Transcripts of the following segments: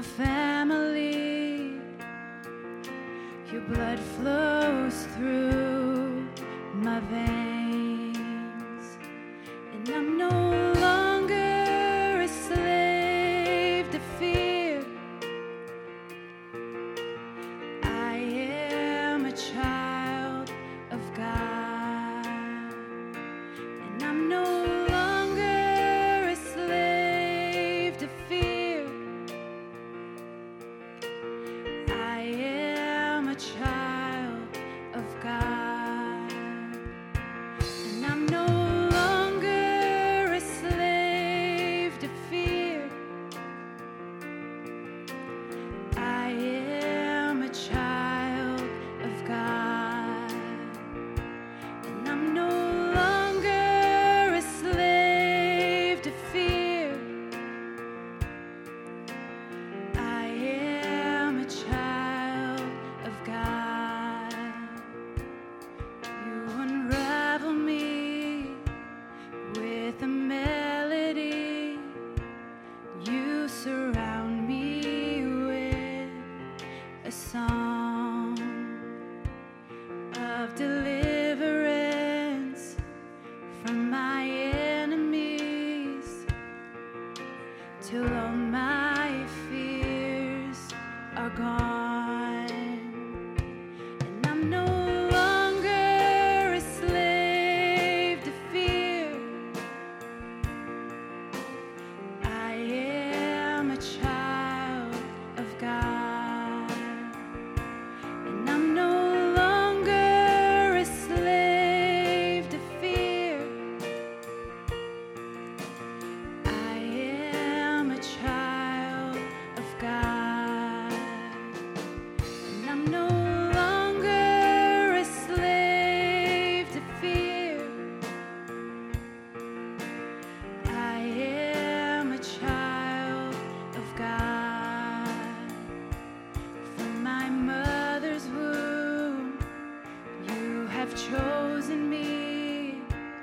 your family. Your blood flows through my veins, and I'm no longer a slave to fear. I am a child of God, and I'm no longer a slave to fear. I am a child of God, and I'm no longer a slave to fear. I am a child of God, and I'm no longer a slave to fear. I am a child of God. You unravel me with a melody. You surround me with a song of deliverance from my enemies, till all my fears are gone, and I'm no longer a slave to fear. I am a child of God, and I'm no longer a slave to fear. I am a child of God, and I'm no longer a slave to fear. I am a child of God. From my mother's womb, you have chosen me.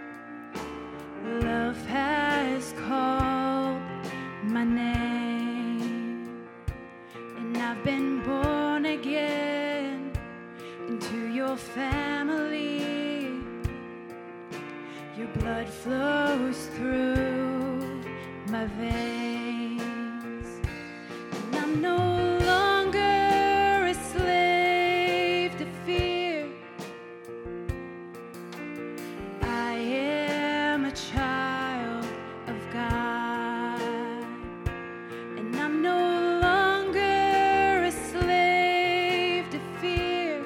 Love has called my name, and I've been born again into your family. Your blood flows through my veins, and I'm no longer a slave to fear. I am a child of God, and I'm no longer a slave to fear.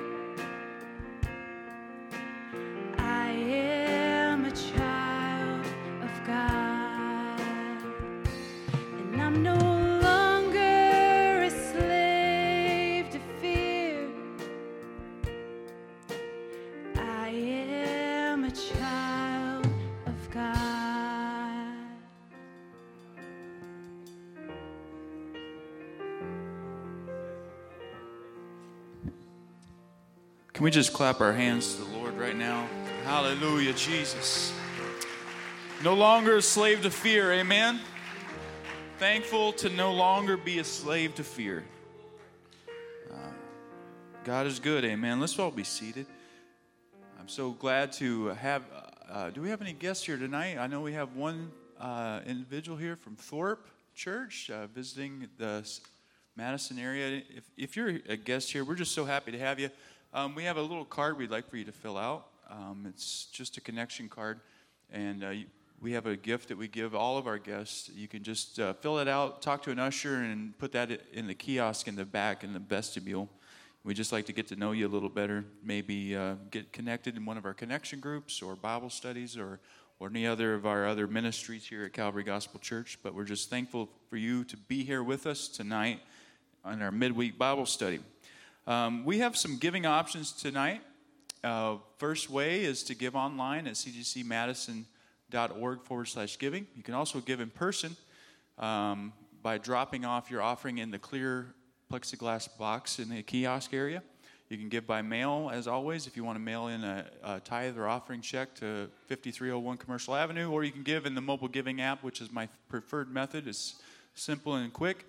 I am a child of God, and I'm no longer a slave to fear. I am a child of God. Can we just clap our hands to the Lord right now? Hallelujah, Jesus. No longer a slave to fear, amen? Thankful to no longer be a slave to fear. God is good, amen. Let's all be seated. I'm so glad to have, do we have any guests here tonight? I know we have one individual here from Thorpe Church visiting the Madison area. If you're a guest here, we're just so happy to have you. We have a little card we'd like for you to fill out. It's just a connection card, and we have a gift that we give all of our guests. You can just fill it out, talk to an usher, and put that in the kiosk in the back in the vestibule. We'd just like to get to know you a little better, maybe get connected in one of our connection groups or Bible studies or any other of our other ministries here at Calvary Gospel Church. But we're just thankful for you to be here with us tonight on our midweek Bible study. We have some giving options tonight. First way is to give online at cgcmadison.org/giving. You can also give in person by dropping off your offering in the clear plexiglass box in the kiosk area. You can give by mail, as always, if you want to mail in a tithe or offering check to 5301 Commercial Avenue, or you can give in the mobile giving app, which is my preferred method. It's simple and quick.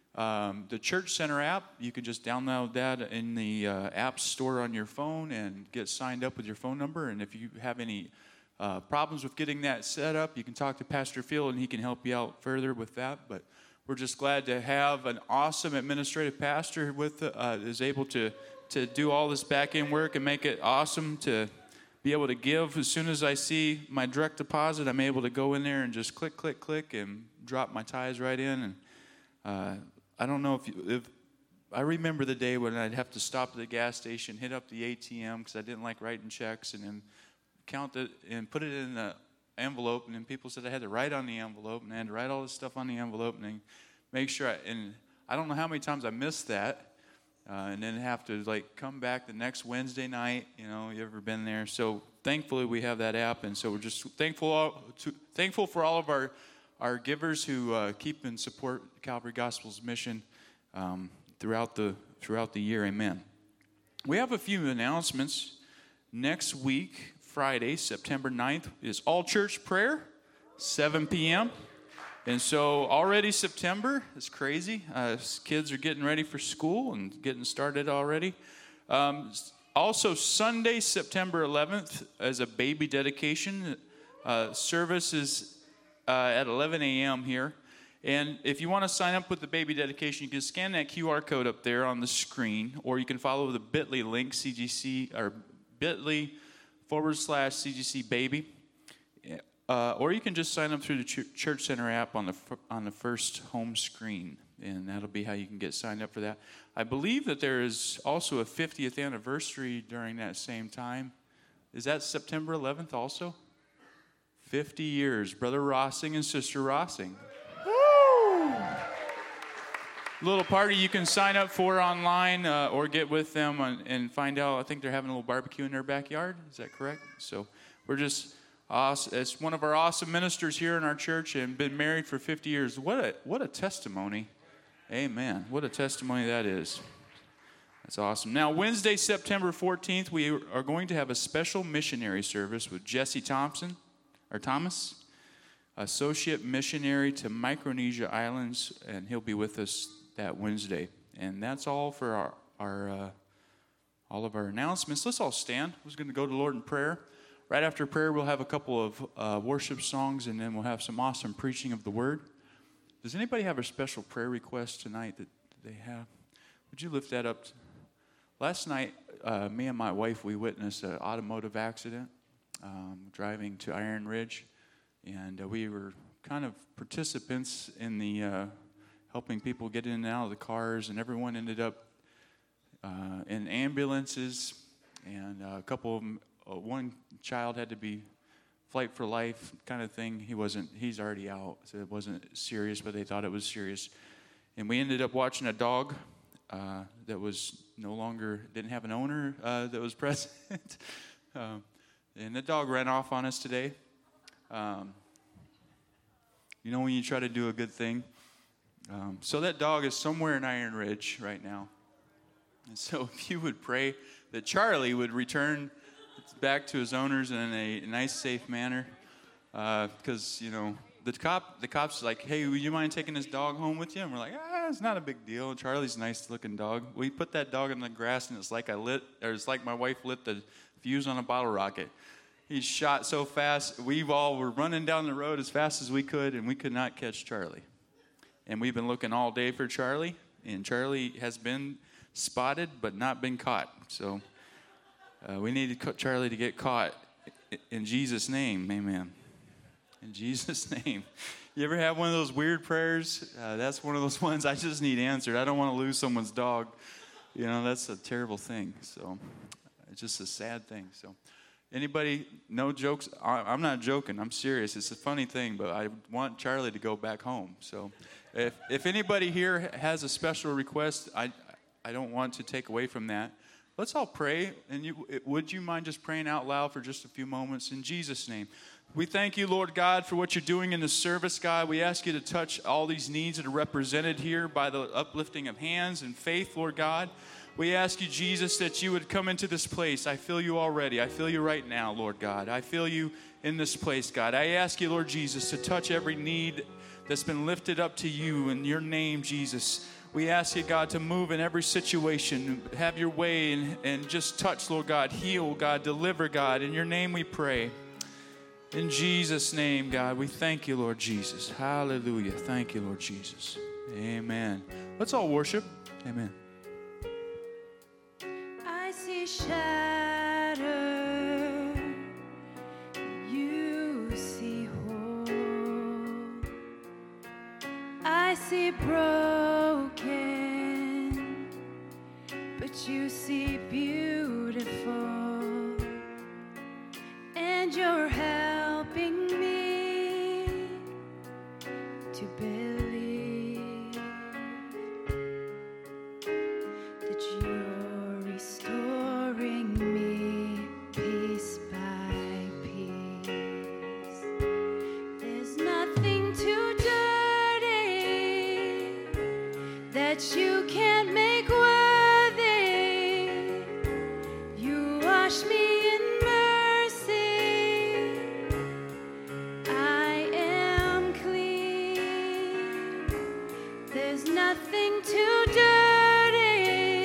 The Church Center app, you can just download that in the app store on your phone and get signed up with your phone number. And if you have any problems with getting that set up, you can talk to Pastor Phil, and he can help you out further with that. But we're just glad to have an awesome administrative pastor with is able to do all this back-end work and make it awesome to be able to give. As soon as I see my direct deposit, I'm able to go in there and just click, click, click, and drop my tithes right in. And I don't know if I remember the day when I'd have to stop at the gas station, hit up the ATM because I didn't like writing checks, and then count it and put it in the envelope. And then people said I had to write on the envelope, and I had to write all this stuff on the envelope, and then make sure. And I don't know how many times I missed that, and then have to like come back the next Wednesday night. You know, you ever been there? So thankfully we have that app, and so we're just thankful for all of our givers who keep and support Calvary Gospel's mission throughout the year. Amen. We have a few announcements. Next week, Friday, September 9th, is all church prayer, 7 p.m. And so already September is crazy. Kids are getting ready for school and getting started already. Also, Sunday, September 11th, is a baby dedication. Service is at 11 a.m. here. And if you want to sign up with the baby dedication, you can scan that QR code up there on the screen, or you can follow the bit.ly link, CGC, or bit.ly/CGC baby. Or you can just sign up through the Church Center app on the first home screen, and that'll be how you can get signed up for that. I believe that there is also a 50th anniversary during that same time. Is that September 11th also? 50 years, Brother Rossing and Sister Rossing. Woo! Little party you can sign up for online or get with them and find out. I think they're having a little barbecue in their backyard. Is that correct? So we're just awesome. It's one of our awesome ministers here in our church and been married for 50 years. What a testimony. Amen. What a testimony that is. That's awesome. Now, Wednesday, September 14th, we are going to have a special missionary service with Jesse Thomas, associate missionary to Micronesia Islands, and he'll be with us that Wednesday. And that's all for our all of our announcements. Let's all stand. We're going to go to the Lord in prayer. Right after prayer, we'll have a couple of worship songs, and then we'll have some awesome preaching of the Word. Does anybody have a special prayer request tonight that they have? Would you lift that up? Last night, me and my wife, we witnessed an automotive accident driving to Iron Ridge, and we were kind of participants in the helping people get in and out of the cars, and everyone ended up in ambulances, and a couple of them, one child had to be flight for life kind of thing. He's already out, so it wasn't serious, but they thought it was serious. And we ended up watching a dog that was didn't have an owner that was present. And the dog ran off on us today. You know when you try to do a good thing? So that dog is somewhere in Iron Ridge right now. And so if you would pray that Charlie would return back to his owners in a nice, safe manner. Because, you know, the cop's like, hey, would you mind taking this dog home with you? And we're like, it's not a big deal. Charlie's a nice-looking dog. We put that dog in the grass, and it's like my wife lit the fuse on a bottle rocket. He shot so fast, we all were running down the road as fast as we could, and we could not catch Charlie. And we've been looking all day for Charlie, and Charlie has been spotted but not been caught. So we need Charlie to get caught in Jesus' name. Amen. In Jesus' name. You ever have one of those weird prayers? That's one of those ones I just need answered. I don't want to lose someone's dog. You know, that's a terrible thing. So it's just a sad thing. So anybody, no jokes? I'm not joking. I'm serious. It's a funny thing, but I want Charlie to go back home. So if anybody here has a special request, I don't want to take away from that. Let's all pray. And would you mind just praying out loud for just a few moments? In Jesus' name. We thank you, Lord God, for what you're doing in the service, God. We ask you to touch all these needs that are represented here by the uplifting of hands and faith, Lord God. We ask you, Jesus, that you would come into this place. I feel you already. I feel you right now, Lord God. I feel you in this place, God. I ask you, Lord Jesus, to touch every need that's been lifted up to you in your name, Jesus. We ask you, God, to move in every situation. Have your way and just touch, Lord God. Heal, God. Deliver, God. In your name we pray. In Jesus' name, God, we thank you, Lord Jesus. Hallelujah. Thank you, Lord Jesus. Amen. Let's all worship. Amen. I see shattered, you see whole. I see broken, but you see beautiful. And you're helping me to believe that you're restoring me piece by piece. There's nothing too dirty that you can't make worthy. You wash me in mercy. I am clean. There's nothing too dirty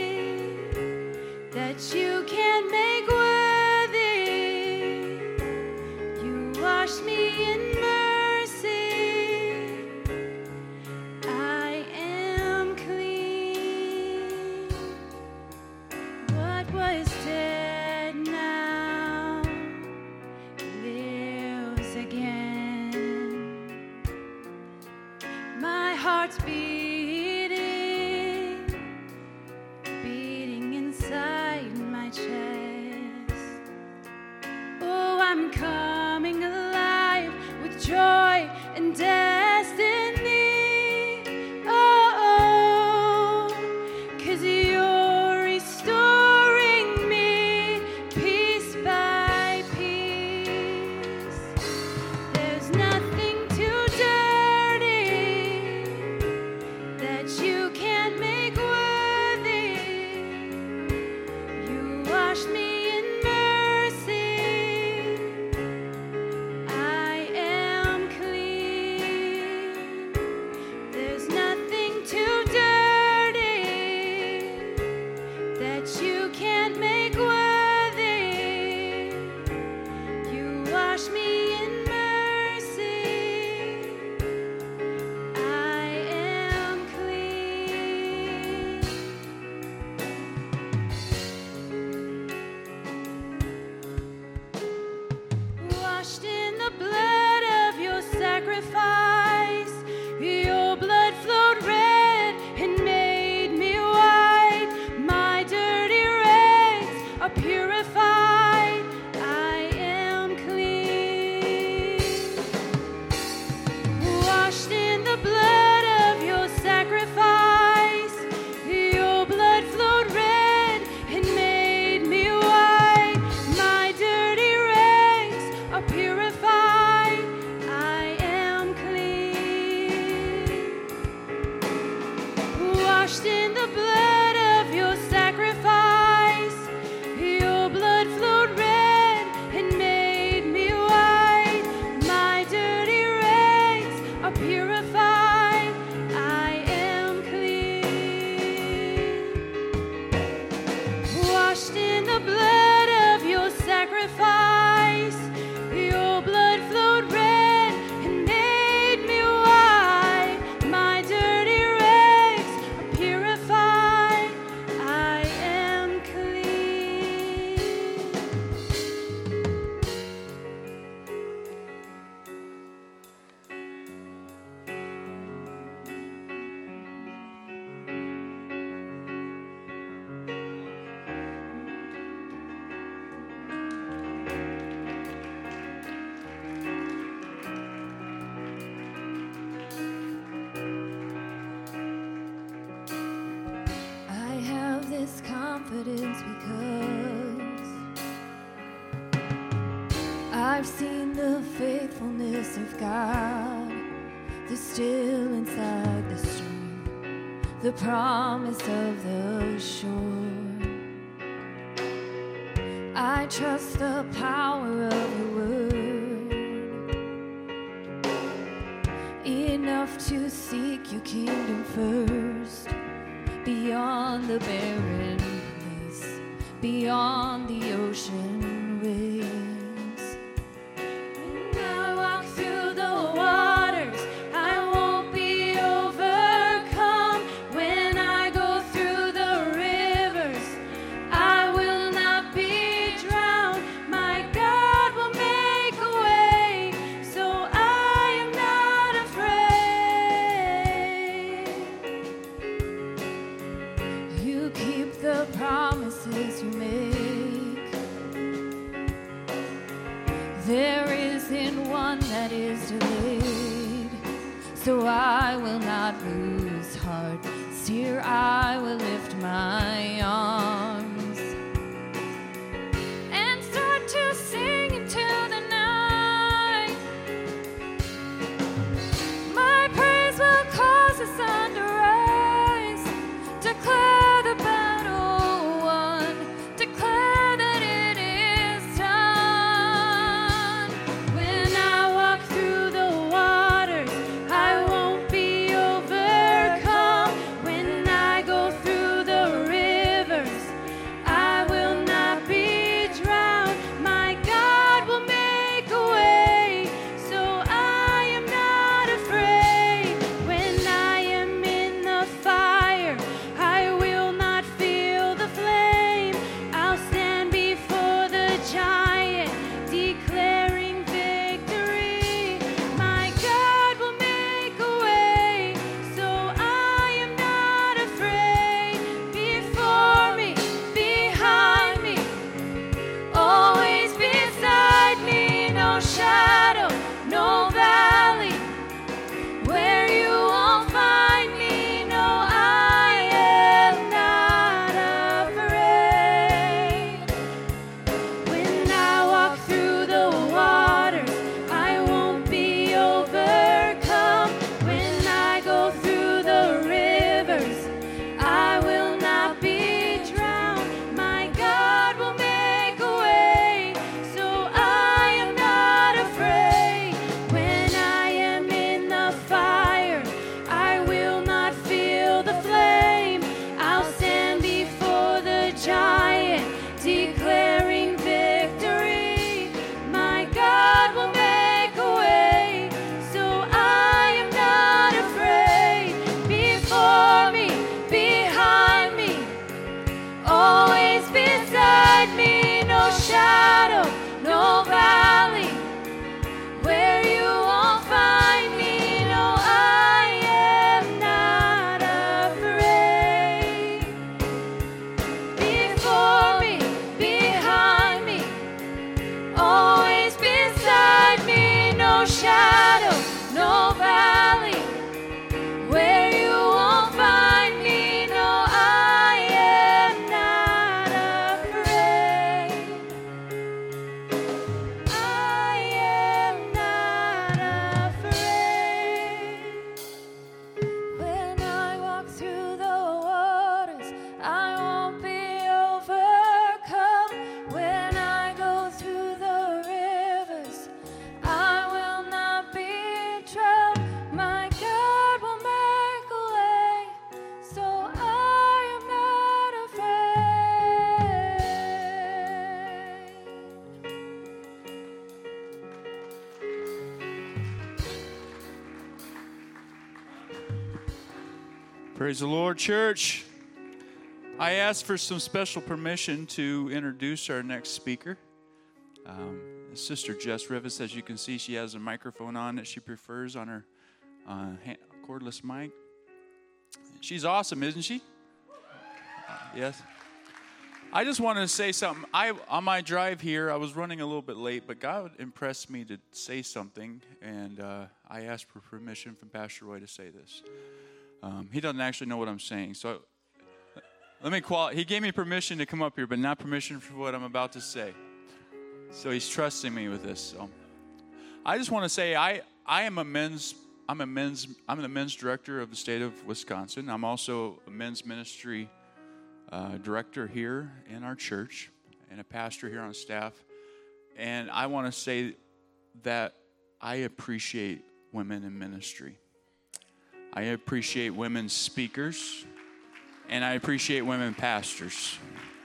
that you can't make worthy. You wash me in mercy. I am clean. What was dead now lives again. My heart's beating, beating inside my chest. Oh, I'm coming alive with joy and destiny. Oh, 'cause you're restoring me piece by piece. There's nothing too dirty that you can't make worthy. You wash me in mercy. I am clean. There's nothing too dirty that you can't make worthy. You wash me in mercy. I am clean. Washed in the blood of your sacrifice. Your blood flowed red and made me white. My dirty rags are purified. I am clean. Washed in the blood of your sacrifice. Your blood flowed red and made me white. My dirty rags are purified. I am clean. Washed in the blood of your sacrifice. Your blood flowed red and made me white. My dirty rags are purified. I am clean. Washed in the blood of your sacrifice. Your blood flowed red and made me white. My dirty rags are purified. I am clean. I have this confidence because I've seen the faithfulness of God. The still inside the stream, the promise of the shore. I trust the power of your word, enough to seek your kingdom first. beyond the barren place, beyond the ocean waves. When I walk through the waters, I won't be overcome. When I go through the rivers, I will not be drowned. My God will make a way, so I am not afraid. You keep the promises you make. There isn't one that is delayed, so I will not lose heart. Still, I will lift my arms and start to sing until the night. My praise will cause the sun to rise, declare the battle won, declare that it is done. When I walk through the waters, I won't be overcome. When I go through the rivers, I will not be drowned. My God will make a way, so I am not afraid. When I am in the fire, I will not feel the flame. I'll stand before the giant, declaring victory. My God will make a way, so I am not afraid. Before me, behind me, always beside me, no shadow, no valley where you won't find me. No, I am not afraid. When I walk through the waters, I won't be overcome. When I go through the rivers, I will not be drowned. My God will make a way, so I am not afraid. When I am in the fire, I will not feel the flame. I'll stand before the giant, declaring victory. My God will make a way, so I am not afraid. Before me, behind me, always beside me, no shadow, no valley where you won't find me. No, I am not afraid. Before me, behind me, always beside me, no shadow, no valley where you won't find me. No, I am not afraid. I am not afraid. When I walk through the waters, I won't be overcome. When I go through the rivers, I will not be drowned. My God will make a way, so I am not afraid. Praise the Lord, church. I asked for some special permission to introduce our next speaker. Sister Jess Rivas, as you can see, she has a microphone on that she prefers on her cordless mic. She's awesome, isn't she? Yes. I just wanted to say something. On my drive here, I was running a little bit late, but God impressed me to say something, and I asked for permission from Pastor Roy to say this. He doesn't actually know what I'm saying, so let me he gave me permission to come up here, but not permission for what I'm about to say. So he's trusting me with this. So I just want to say I'm the men's director of the state of Wisconsin. I'm also a men's ministry director here in our church and a pastor here on staff. And I want to say that I appreciate women in ministry. I appreciate women speakers. and I appreciate women pastors.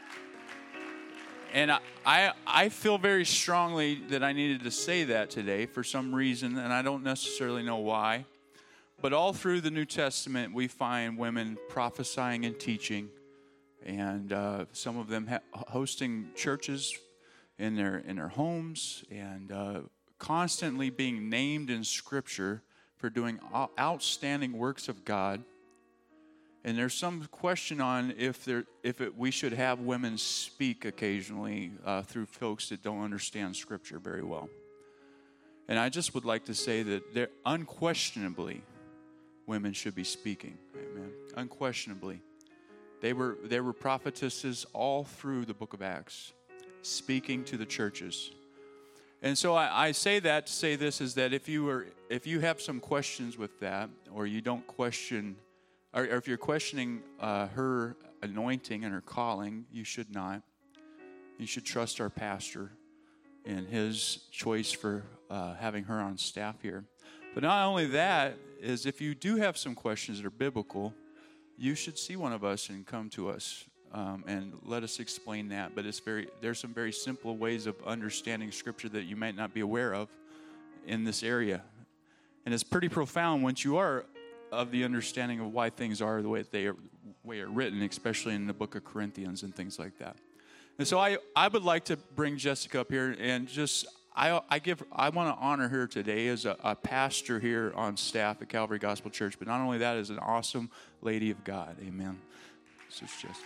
And I feel very strongly that I needed to say that today for some reason, and I don't necessarily know why. But all through the New Testament, we find women prophesying and teaching, and some of them hosting churches in their homes, and constantly being named in Scripture for doing outstanding works of God. And there's some question on we should have women speak occasionally through folks that don't understand Scripture very well. And I just would like to say that unquestionably, women should be speaking. Amen. Unquestionably. They were prophetesses all through the book of Acts, speaking to the churches. And so I say that to say this, is that if you have some questions with that, or you don't question, or if you're questioning her anointing and her calling, you should not. You should trust our pastor and his choice for having her on staff here. But not only that, is if you do have some questions that are biblical, you should see one of us and come to us and let us explain that. But there's some very simple ways of understanding Scripture that you might not be aware of in this area. And it's pretty profound once you are of the understanding of why things are the way they are written, especially in the book of Corinthians and things like that. And so I would like to bring Jessica up here and just I want to honor her today as a pastor here on staff at Calvary Gospel Church, but not only that, as an awesome lady of God. Amen. So it's just.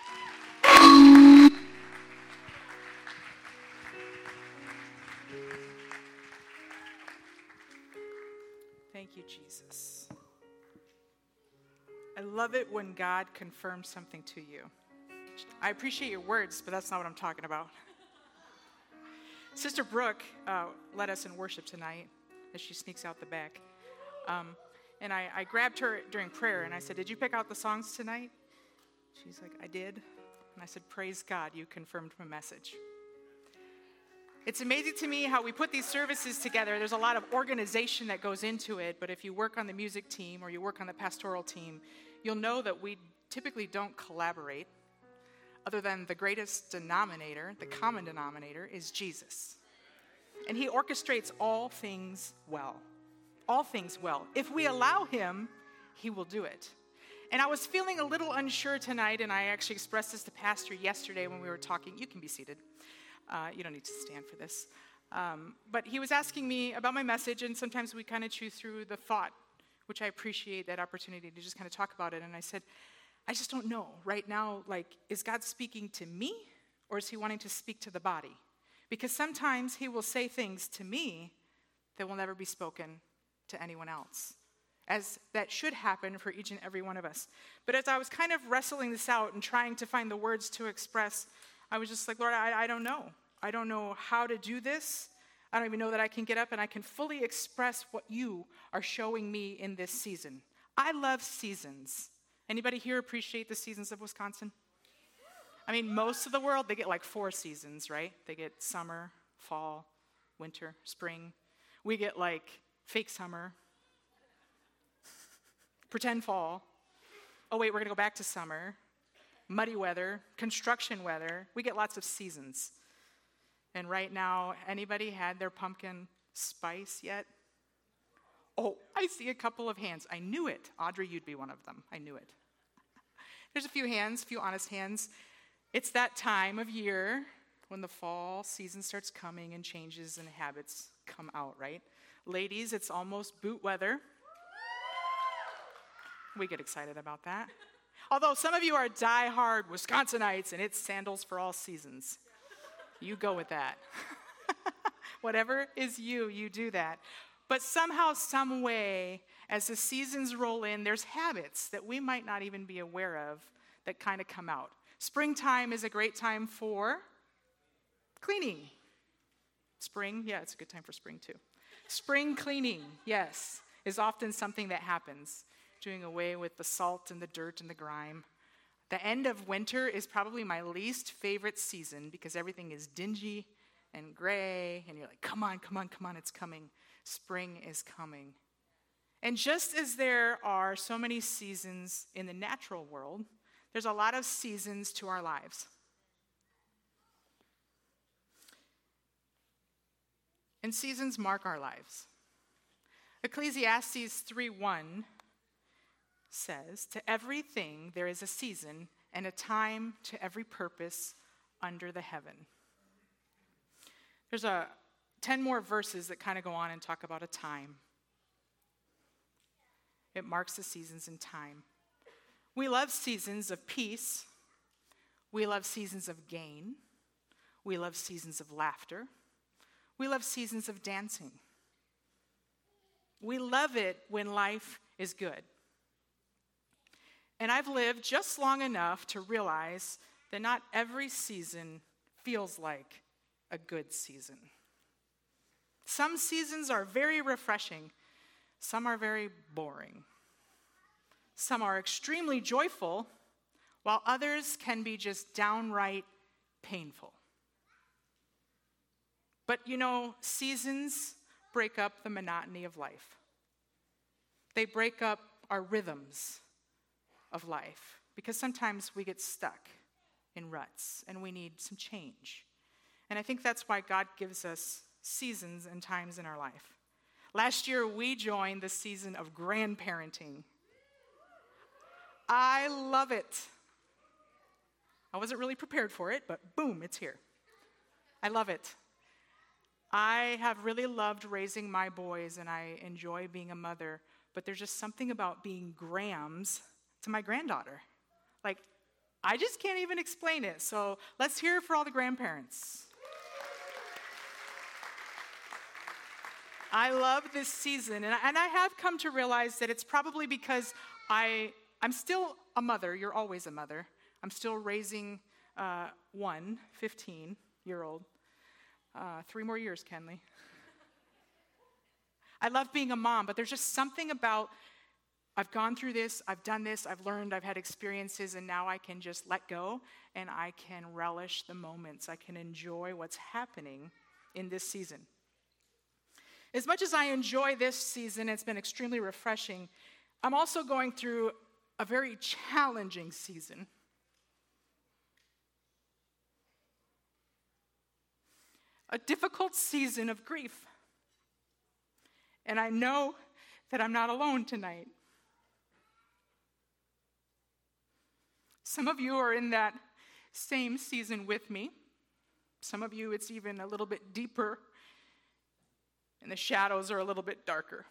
Thank you, Jesus. I love it when God confirms something to you. I appreciate your words, but that's not what I'm talking about. Sister Brooke led us in worship tonight as she sneaks out the back. And I grabbed her during prayer and I said, "Did you pick out the songs tonight?" She's like, "I did." And I said, "Praise God, you confirmed my message." It's amazing to me how we put these services together. There's a lot of organization that goes into it, but if you work on the music team or you work on the pastoral team, you'll know that we typically don't collaborate. Other than the greatest denominator, the common denominator, is Jesus. And he orchestrates all things well. All things well. If we allow him, he will do it. And I was feeling a little unsure tonight, and I actually expressed this to Pastor yesterday when we were talking. You can be seated. You don't need to stand for this. But he was asking me about my message, and sometimes we kind of chew through the thought, which I appreciate that opportunity to just kind of talk about it. And I said, I just don't know right now, is God speaking to me or is he wanting to speak to the body? Because sometimes he will say things to me that will never be spoken to anyone else, as that should happen for each and every one of us. But as I was kind of wrestling this out and trying to find the words to express, I was just like, Lord, I don't know. I don't know how to do this. I don't even know that I can get up and I can fully express what you are showing me in this season. I love seasons. Anybody here appreciate the seasons of Wisconsin? I mean, most of the world, they get 4 seasons, right? They get summer, fall, winter, spring. We get fake summer, pretend fall. Oh, wait, we're going to go back to summer, muddy weather, construction weather. We get lots of seasons. And right now, anybody had their pumpkin spice yet? Oh, I see a couple of hands. I knew it. Audrey, you'd be one of them. I knew it. There's a few hands, a few honest hands. It's that time of year when the fall season starts coming and changes and habits come out, right? Ladies, it's almost boot weather. We get excited about that. Although some of you are diehard Wisconsinites and it's sandals for all seasons. You go with that. Whatever is you, you do that. But somehow, some way, as the seasons roll in, there's habits that we might not even be aware of that kind of come out. Springtime is a great time for cleaning. Spring, yeah, it's a good time for spring too. Spring cleaning, yes, is often something that happens, doing away with the salt and the dirt and the grime. The end of winter is probably my least favorite season because everything is dingy and gray, and you're like, come on, it's coming. Spring is coming. And just as there are so many seasons in the natural world, There's a lot of seasons to our lives. And seasons mark our lives. Ecclesiastes 3:1 says, "To everything there is a season and a time to every purpose under the heaven." There's 10 more verses that kind of go on and talk about a time. It marks the seasons in time. We love seasons of peace. We love seasons of gain. We love seasons of laughter. We love seasons of dancing. We love it when life is good. And I've lived just long enough to realize that not every season feels like a good season. Some seasons are very refreshing. Some are very boring. Some are extremely joyful, while others can be just downright painful. But you know, seasons break up the monotony of life. They break up our rhythms of life, because sometimes we get stuck in ruts and we need some change. And I think that's why God gives us seasons and times in our life. Last year, we joined the season of grandparenting. I love it. I wasn't really prepared for it, but boom, it's here. I love it. I have really loved raising my boys, and I enjoy being a mother, but there's just something about being grams to my granddaughter. Like, I just can't even explain it. So let's hear it for all the grandparents. I love this season, and I have come to realize that it's probably because I'm still a mother. You're always a mother. I'm still raising one 15-year-old. 3 more years, Kenley. I love being a mom, but there's just something about, I've gone through this, I've done this, I've learned, I've had experiences, and now I can just let go, and I can relish the moments. I can enjoy what's happening in this season. As much as I enjoy this season, it's been extremely refreshing, I'm also going through a very challenging season. A difficult season of grief. And I know that I'm not alone tonight. Some of you are in that same season with me. Some of you, it's even a little bit deeper, and the shadows are a little bit darker.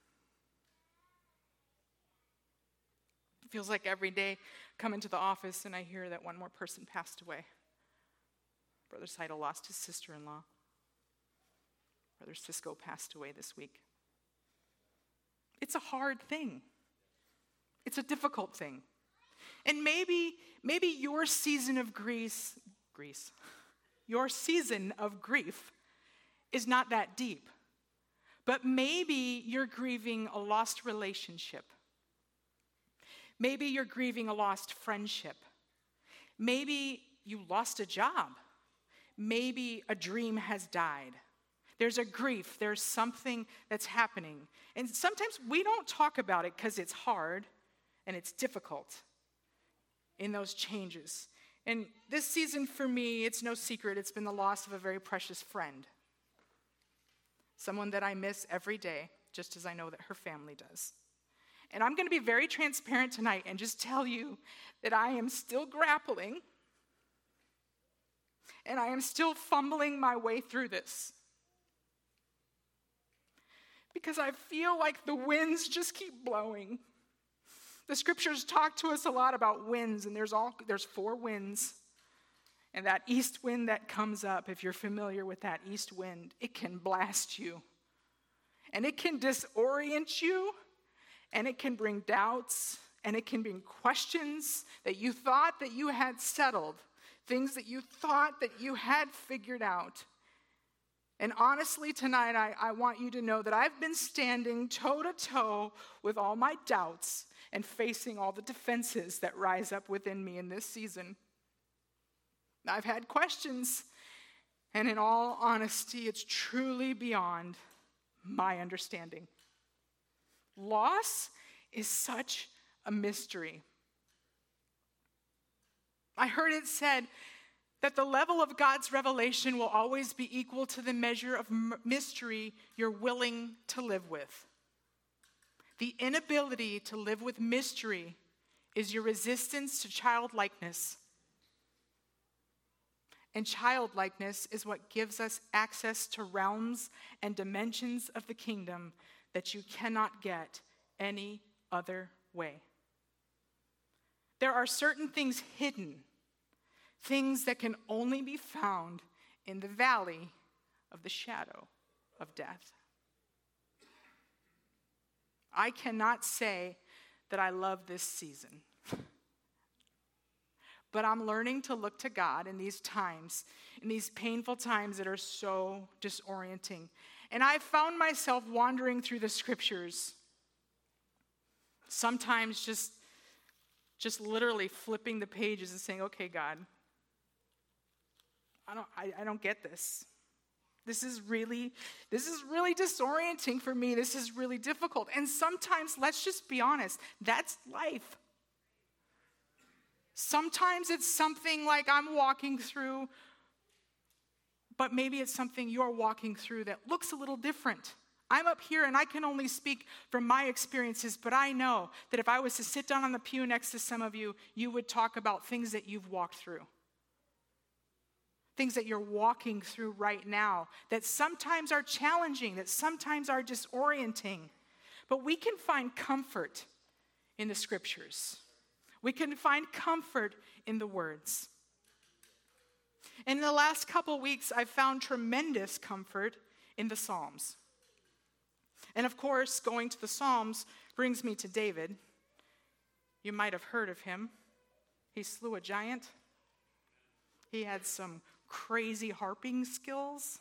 It feels like every day I come into the office and I hear that one more person passed away. Brother Seidel lost his sister-in-law. Brother Cisco passed away this week. It's a hard thing. It's a difficult thing. And maybe your season of your season of grief is not that deep. But maybe you're grieving a lost relationship. Maybe you're grieving a lost friendship. Maybe you lost a job. Maybe a dream has died. There's a grief. There's something that's happening. And sometimes we don't talk about it because it's hard and it's difficult in those changes. And this season for me, it's no secret, it's been the loss of a very precious friend. Someone that I miss every day, just as I know that her family does. And I'm going to be very transparent tonight and just tell you that I am still grappling and I am still fumbling my way through this. Because I feel like the winds just keep blowing. The scriptures talk to us a lot about winds, and there's 4 winds. And that east wind that comes up, if you're familiar with that east wind, it can blast you. And it can disorient you, and it can bring doubts, and it can bring questions that you thought that you had settled, things that you thought that you had figured out. And honestly, tonight, I want you to know that I've been standing toe-to-toe with all my doubts and facing all the defenses that rise up within me in this season. I've had questions, and in all honesty, it's truly beyond my understanding. Loss is such a mystery. I heard it said that the level of God's revelation will always be equal to the measure of mystery you're willing to live with. The inability to live with mystery is your resistance to childlikeness. And childlikeness is what gives us access to realms and dimensions of the kingdom that you cannot get any other way. There are certain things hidden, things that can only be found in the valley of the shadow of death. I cannot say that I love this season. But I'm learning to look to God in these times, in these painful times that are so disorienting. And I've found myself wandering through the scriptures, sometimes just literally flipping the pages and saying, okay, God, I don't get this. This is really disorienting for me. This is really difficult. And sometimes, let's just be honest, that's life. Sometimes it's something like I'm walking through, but maybe it's something you're walking through that looks a little different. I'm up here and I can only speak from my experiences, but I know that if I was to sit down on the pew next to some of you, you would talk about things that you've walked through. Things that you're walking through right now that sometimes are challenging, that sometimes are disorienting. But we can find comfort in the scriptures. We can find comfort in the words. And in the last couple weeks, I've found tremendous comfort in the Psalms. And of course, going to the Psalms brings me to David. You might have heard of him. He slew a giant. He had some crazy harping skills.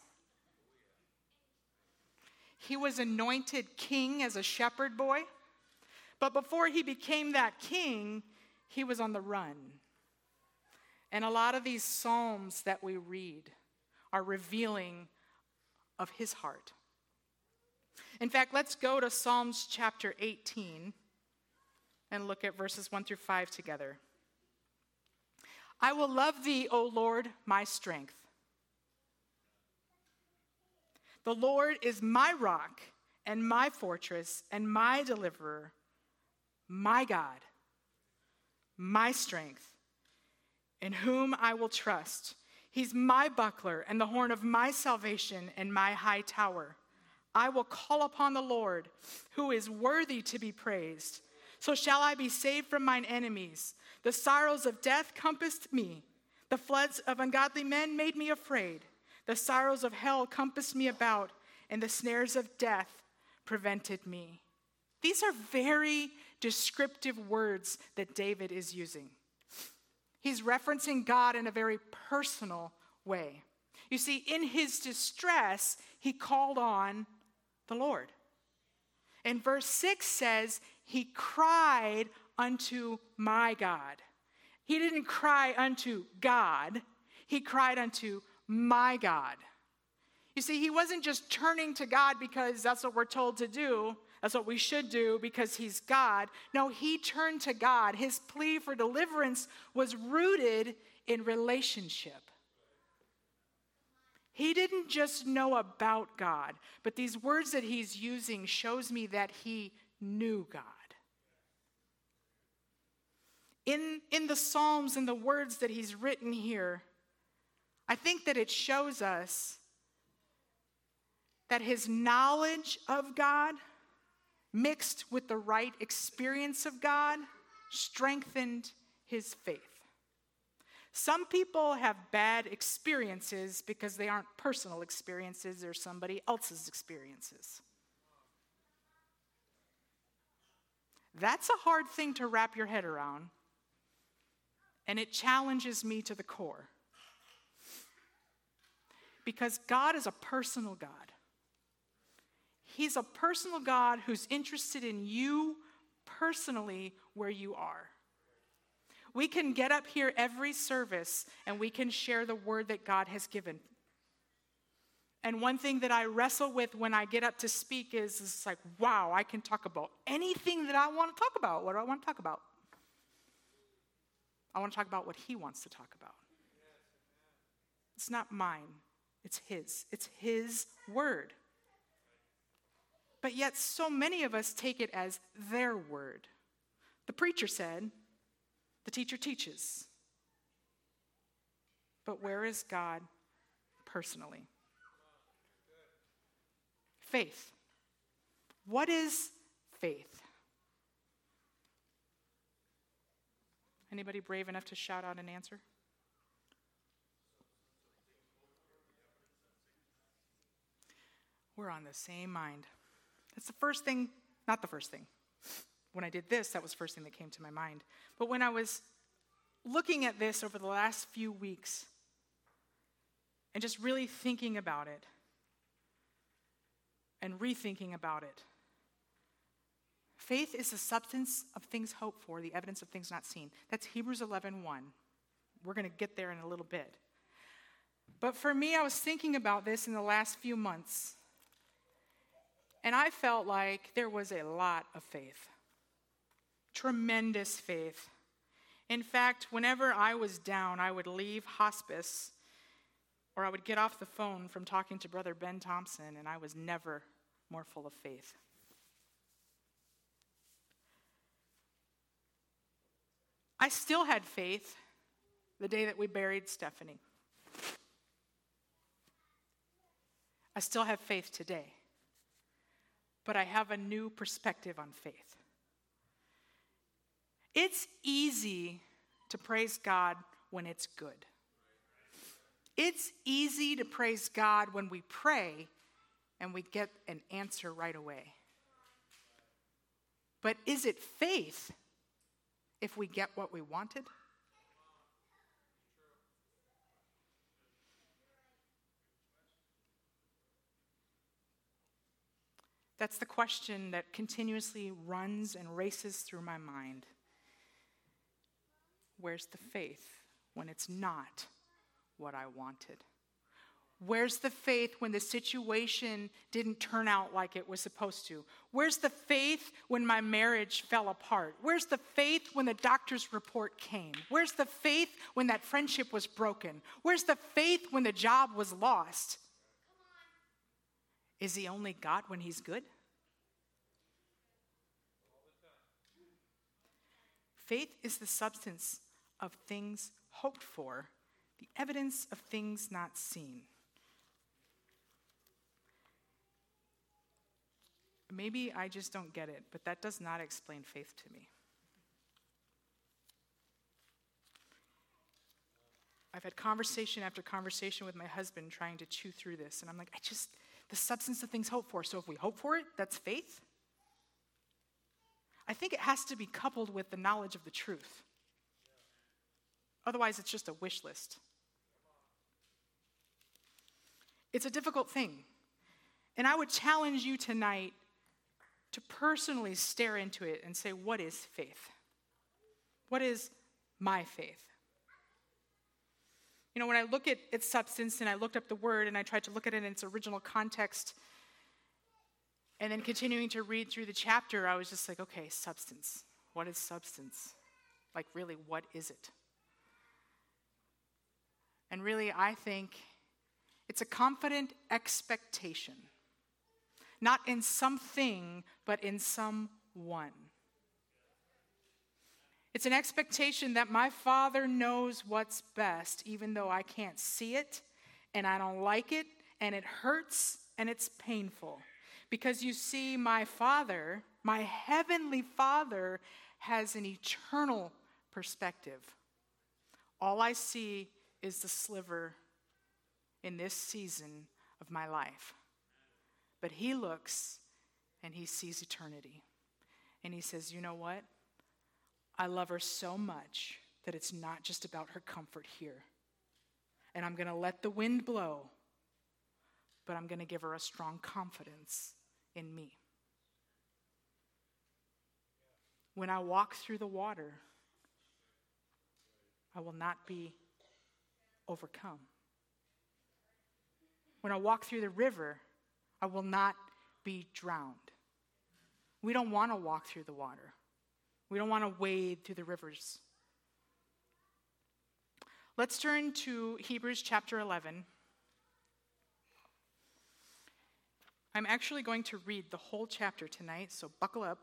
He was anointed king as a shepherd boy. But before he became that king, he was on the run. And a lot of these Psalms that we read are revealing of his heart. In fact, let's go to Psalms chapter 18 and look at verses 1 through 5 together. I will love thee, O Lord, my strength. The Lord is my rock and my fortress and my deliverer, my God, my strength, in whom I will trust. He's my buckler and the horn of my salvation and my high tower. I will call upon the Lord, who is worthy to be praised. So shall I be saved from mine enemies. The sorrows of death compassed me. The floods of ungodly men made me afraid. The sorrows of hell compassed me about, and the snares of death prevented me. These are very descriptive words that David is using. He's referencing God in a very personal way. You see, in his distress, he called on the Lord. And verse 6 says, he cried unto my God. He didn't cry unto God. He cried unto my God. You see, he wasn't just turning to God because that's what we're told to do. That's what we should do because he's God. No, he turned to God. His plea for deliverance was rooted in relationship. He didn't just know about God, but these words that he's using shows me that he knew God. In the Psalms and the words that he's written here, I think that it shows us that his knowledge of God mixed with the right experience of God strengthened his faith. Some people have bad experiences because they aren't personal experiences, they're somebody else's experiences. That's a hard thing to wrap your head around, and it challenges me to the core. Because God is a personal God. He's a personal God who's interested in you personally where you are. We can get up here every service and we can share the word that God has given. And one thing that I wrestle with when I get up to speak is it's like, wow, I can talk about anything that I want to talk about. What do I want to talk about? I want to talk about what he wants to talk about. It's not mine. It's his. It's his word. But yet so many of us take it as their word. The preacher said, the teacher teaches. But where is God personally? Faith. What is faith? Anybody brave enough to shout out an answer? We're on the same mind. That's the first thing, not the first thing. When I did this, that was the first thing that came to my mind. But when I was looking at this over the last few weeks and just really thinking about it and rethinking about it, faith is the substance of things hoped for, the evidence of things not seen. That's Hebrews 11:1. We're going to get there in a little bit. But for me, I was thinking about this in the last few months, and I felt like there was a lot of faith. Tremendous faith. In fact, whenever I was down, I would leave hospice, or I would get off the phone from talking to Brother Ben Thompson, and I was never more full of faith. I still had faith the day that we buried Stephanie. I still have faith today. But I have a new perspective on faith. It's easy to praise God when it's good. It's easy to praise God when we pray and we get an answer right away. But is it faith if we get what we wanted? That's the question that continuously runs and races through my mind. Where's the faith when it's not what I wanted? Where's the faith when the situation didn't turn out like it was supposed to? Where's the faith when my marriage fell apart? Where's the faith when the doctor's report came? Where's the faith when that friendship was broken? Where's the faith when the job was lost? Is he only God when he's good? Faith is the substance of things hoped for, the evidence of things not seen. Maybe I just don't get it, but that does not explain faith to me. I've had conversation after conversation with my husband trying to chew through this, and I'm like, the substance of things hoped for. So if we hope for it, that's faith? I think it has to be coupled with the knowledge of the truth. Otherwise, it's just a wish list. It's a difficult thing. And I would challenge you tonight to personally stare into it and say, what is faith? What is my faith? You know, when I look at its substance and I looked up the word and I tried to look at it in its original context, and then continuing to read through the chapter, I was just like, okay, substance. What is substance? Like, really, what is it? And really, I think it's a confident expectation. Not in something, but in someone. It's an expectation that my Father knows what's best, even though I can't see it, and I don't like it, and it hurts, and it's painful. Because you see, my Father, my heavenly Father, has an eternal perspective. All I see is the sliver in this season of my life. But he looks and he sees eternity. And he says, you know what? I love her so much that it's not just about her comfort here. And I'm going to let the wind blow, but I'm going to give her a strong confidence in me. When I walk through the water, I will not be overcome. When I walk through the river, I will not be drowned. We don't want to walk through the water. We don't want to wade through the rivers. Let's turn to Hebrews chapter 11. I'm actually going to read the whole chapter tonight, so buckle up.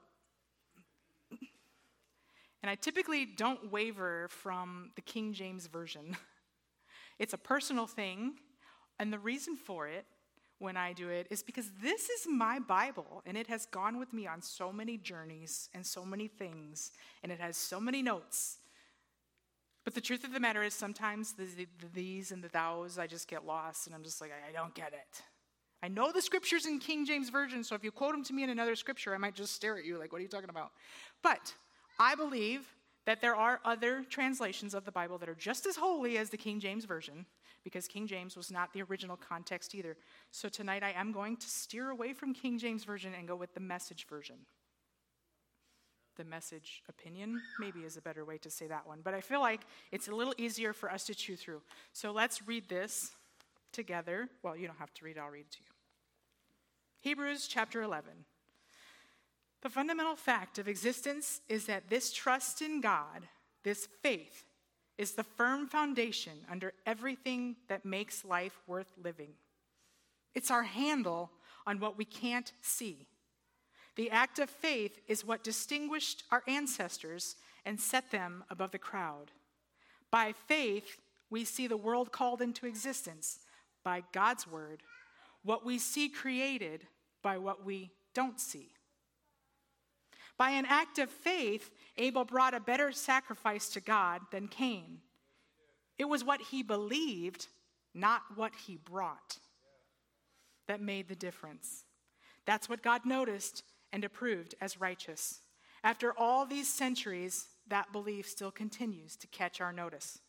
And I typically don't waver from the King James Version. It's a personal thing, and the reason for it when I do it is because this is my Bible, and it has gone with me on so many journeys and so many things, and it has so many notes. But the truth of the matter is sometimes the these and the thous, I just get lost, and I'm just like, I don't get it. I know the scriptures in King James Version, so if you quote them to me in another scripture, I might just stare at you like, what are you talking about? But I believe that there are other translations of the Bible that are just as holy as the King James Version, because King James was not the original context either. So tonight I am going to steer away from King James Version and go with the Message version. The Message opinion maybe is a better way to say that one, but I feel like it's a little easier for us to chew through. So let's read this together. Well, you don't have to read it, I'll read it to you. Hebrews chapter 11. The fundamental fact of existence is that this trust in God, this faith, is the firm foundation under everything that makes life worth living. It's our handle on what we can't see. The act of faith is what distinguished our ancestors and set them above the crowd. By faith, we see the world called into existence by God's word, what we see created by what we don't see. By an act of faith, Abel brought a better sacrifice to God than Cain. It was what he believed, not what he brought, that made the difference. That's what God noticed and approved as righteous. After all these centuries, that belief still continues to catch our notice.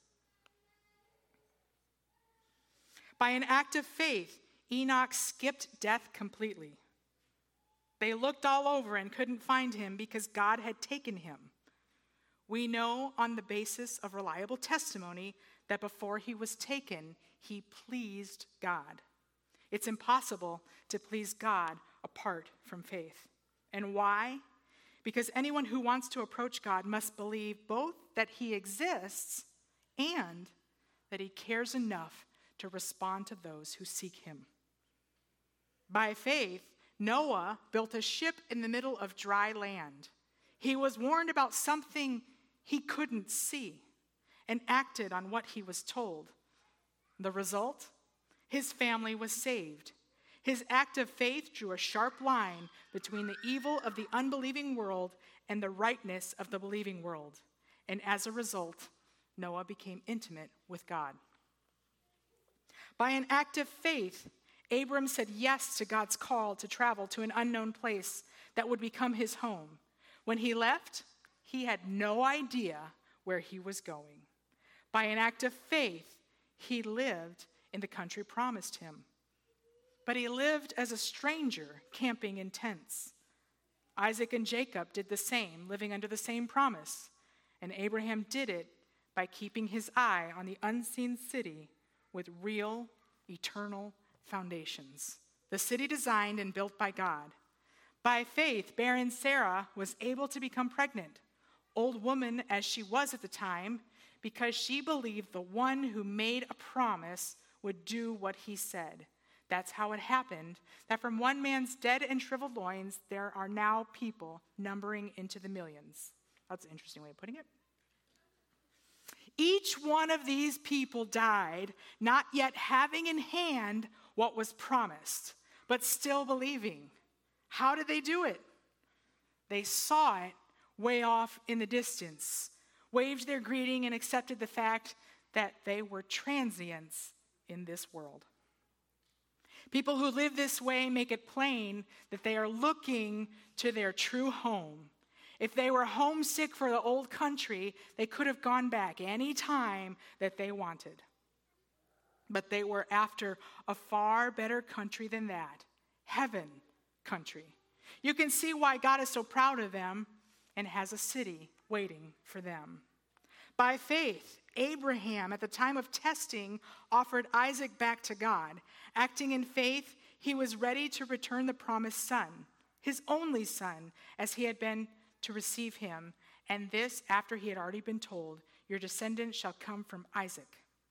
By an act of faith, Enoch skipped death completely. They looked all over and couldn't find him because God had taken him. We know on the basis of reliable testimony that before he was taken, he pleased God. It's impossible to please God apart from faith. And why? Because anyone who wants to approach God must believe both that he exists and that he cares enough to respond to those who seek him. By faith, Noah built a ship in the middle of dry land. He was warned about something he couldn't see and acted on what he was told. The result? His family was saved. His act of faith drew a sharp line between the evil of the unbelieving world and the rightness of the believing world. And as a result, Noah became intimate with God. By an act of faith, Abram said yes to God's call to travel to an unknown place that would become his home. When he left, he had no idea where he was going. By an act of faith, he lived in the country promised him. But he lived as a stranger, camping in tents. Isaac and Jacob did the same, living under the same promise. And Abraham did it by keeping his eye on the unseen city with real, eternal foundations, the city designed and built by God. By faith, barren Sarah was able to become pregnant, old woman as she was at the time, because she believed the one who made a promise would do what he said. That's how it happened, that from one man's dead and shriveled loins, there are now people numbering into the millions. That's an interesting way of putting it. Each one of these people died, not yet having in hand what was promised, but still believing. How did they do it? They saw it way off in the distance, waved their greeting, and accepted the fact that they were transients in this world. People who live this way make it plain that they are looking to their true home. If they were homesick for the old country, they could have gone back any time that they wanted. But they were after a far better country than that, heaven country. You can see why God is so proud of them and has a city waiting for them. By faith, Abraham, at the time of testing, offered Isaac back to God. Acting in faith, he was ready to return the promised son, his only son, as he had been to receive him. And this after he had already been told, your descendant shall come from Isaac.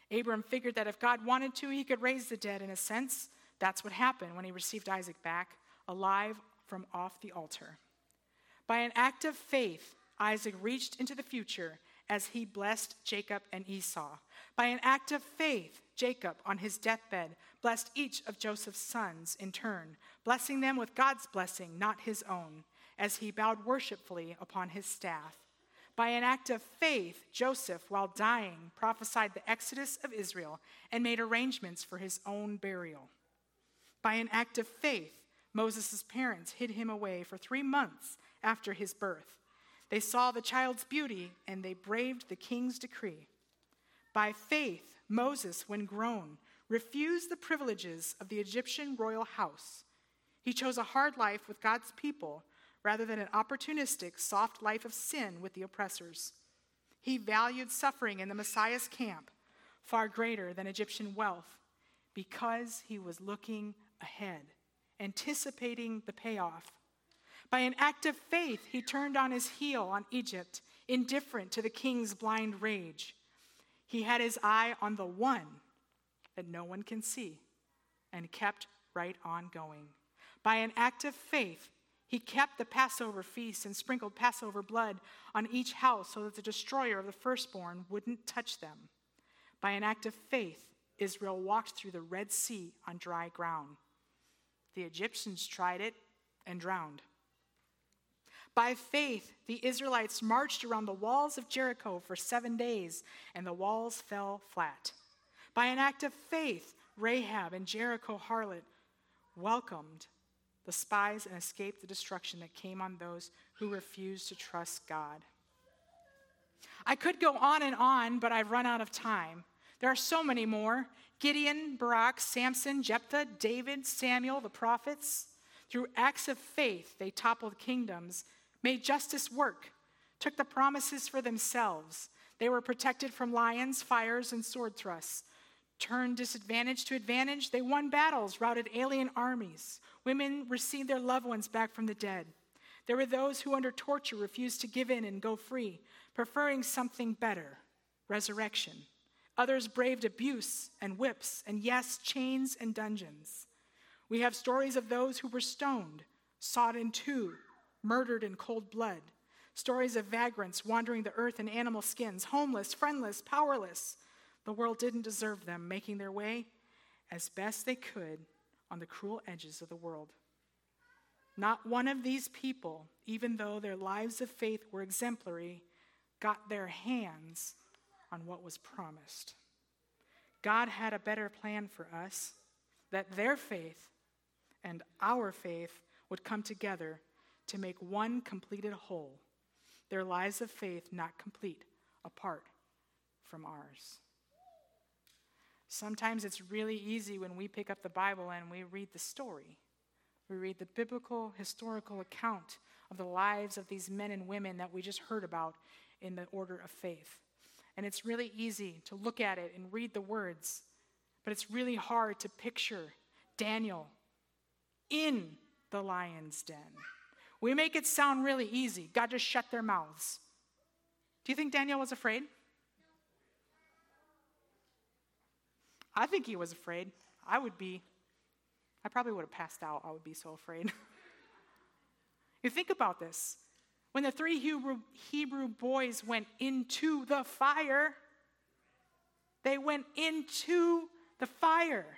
Abram figured that if God wanted to, he could raise the dead. In a sense, that's what happened when he received Isaac back, alive from off the altar. By an act of faith, Isaac reached into the future as he blessed Jacob and Esau. By an act of faith, Jacob, on his deathbed, blessed each of Joseph's sons in turn, blessing them with God's blessing, not his own, as he bowed worshipfully upon his staff. By an act of faith, Joseph, while dying, prophesied the exodus of Israel and made arrangements for his own burial. By an act of faith, Moses' parents hid him away for 3 months after his birth. They saw the child's beauty and they braved the king's decree. By faith, Moses, when grown, refused the privileges of the Egyptian royal house. He chose a hard life with God's people rather than an opportunistic, soft life of sin with the oppressors. He valued suffering in the Messiah's camp far greater than Egyptian wealth because he was looking ahead, anticipating the payoff. By an act of faith, he turned on his heel on Egypt, indifferent to the king's blind rage. He had his eye on the one that no one can see and kept right on going. By an act of faith, he kept the Passover feast and sprinkled Passover blood on each house so that the destroyer of the firstborn wouldn't touch them. By an act of faith, Israel walked through the Red Sea on dry ground. The Egyptians tried it and drowned. By faith, the Israelites marched around the walls of Jericho for 7 days, and the walls fell flat. By an act of faith, Rahab and Jericho harlot welcomed the spies and escaped the destruction that came on those who refused to trust God. I could go on, but I've run out of time. There are so many more. Gideon, Barak, Samson, Jephthah, David, Samuel, the prophets. Through acts of faith, they toppled kingdoms, made justice work, took the promises for themselves. They were protected from lions, fires, and sword thrusts. Turned disadvantage to advantage, they won battles, routed alien armies. Women received their loved ones back from the dead. There were those who under torture refused to give in and go free, preferring something better, resurrection. Others braved abuse and whips and, yes, chains and dungeons. We have stories of those who were stoned, sawed in two, murdered in cold blood. Stories of vagrants wandering the earth in animal skins, homeless, friendless, powerless. The world didn't deserve them, making their way as best they could on the cruel edges of the world. Not one of these people, even though their lives of faith were exemplary, got their hands on what was promised. God had a better plan for us, that their faith and our faith would come together to make one completed whole, their lives of faith not complete apart from ours. Sometimes it's really easy when we pick up the Bible and we read the story. We read the biblical, historical account of the lives of these men and women that we just heard about in the order of faith. And it's really easy to look at it and read the words, but it's really hard to picture Daniel in the lion's den. We make it sound really easy. God just shut their mouths. Do you think Daniel was afraid? I think he was afraid. I probably would have passed out. I would be so afraid. You think about this. When the 3 Hebrew boys went into the fire, they went into the fire.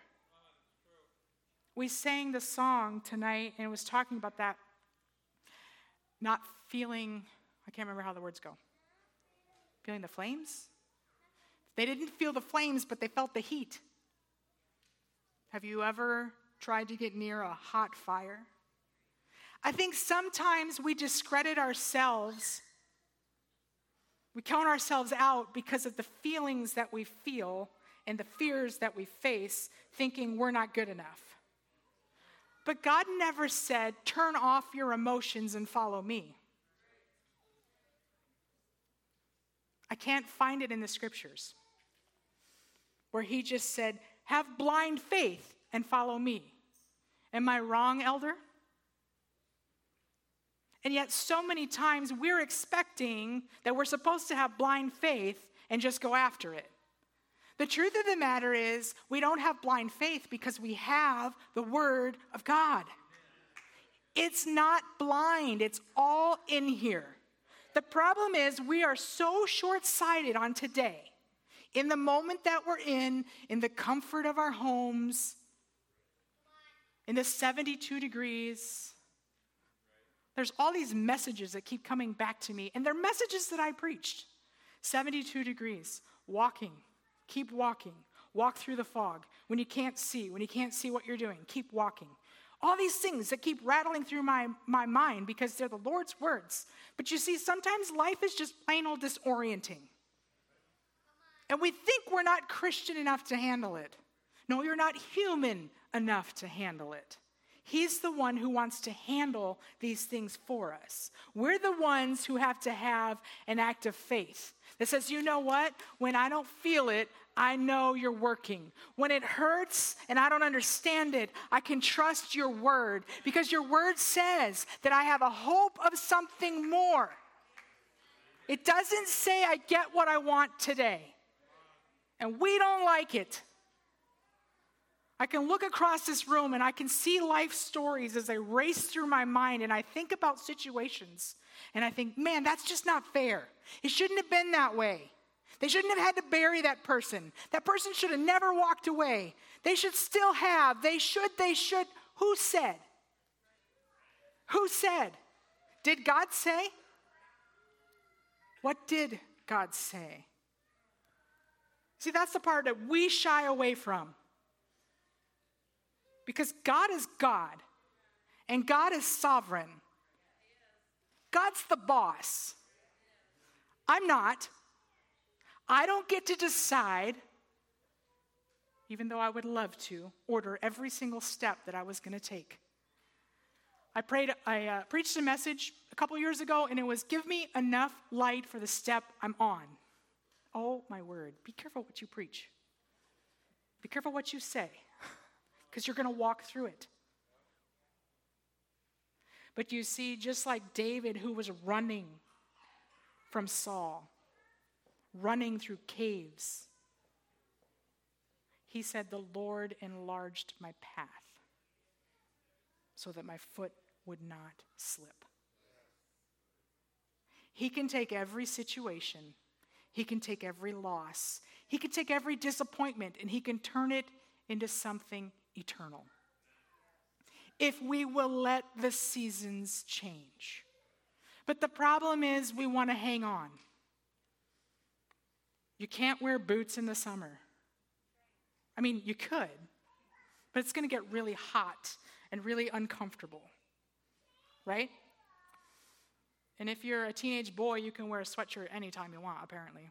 We sang the song tonight, and it was talking about that not feeling, I can't remember how the words go. Feeling the flames? They didn't feel the flames, but they felt the heat. Have you ever tried to get near a hot fire? I think sometimes we discredit ourselves. We count ourselves out because of the feelings that we feel and the fears that we face, thinking we're not good enough. But God never said, turn off your emotions and follow me. I can't find it in the scriptures where he just said, have blind faith and follow me. Am I wrong, elder? And yet so many times we're expecting that we're supposed to have blind faith and just go after it. The truth of the matter is we don't have blind faith because we have the Word of God. It's not blind. It's all in here. The problem is we are so short-sighted on today, in the moment that we're in the comfort of our homes, in the 72 degrees. There's all these messages that keep coming back to me, and they're messages that I preached. 72 degrees, walking, keep walking, walk through the fog. When you can't see what you're doing, keep walking. All these things that keep rattling through my mind because they're the Lord's words. But you see, sometimes life is just plain old disorienting. And we think we're not Christian enough to handle it. No, you're not human enough to handle it. He's the one who wants to handle these things for us. We're the ones who have to have an act of faith that says, you know what? When I don't feel it, I know you're working. When it hurts and I don't understand it, I can trust your word because your word says that I have a hope of something more. It doesn't say I get what I want today, and we don't like it. I can look across this room and I can see life stories as they race through my mind, and I think about situations and I think, man, that's just not fair. It shouldn't have been that way. They shouldn't have had to bury that person. That person should have never walked away. They should still have. They should. Who said? Who said? Did God say? What did God say? See, that's the part that we shy away from. Because God is God, and God is sovereign. God's the boss. I'm not. I don't get to decide, even though I would love to, order every single step that I was going to take. I preached a message a couple years ago, and it was, give me enough light for the step I'm on. Oh, my word. Be careful what you preach. Be careful what you say, because you're going to walk through it. But you see, just like David, who was running from Saul, running through caves, he said, the Lord enlarged my path so that my foot would not slip. He can take every situation. He can take every loss. He can take every disappointment, and he can turn it into something eternal. If we will let the seasons change. But the problem is we want to hang on. You can't wear boots in the summer. I mean, you could, but it's going to get really hot and really uncomfortable, right? And if you're a teenage boy, you can wear a sweatshirt anytime you want, apparently.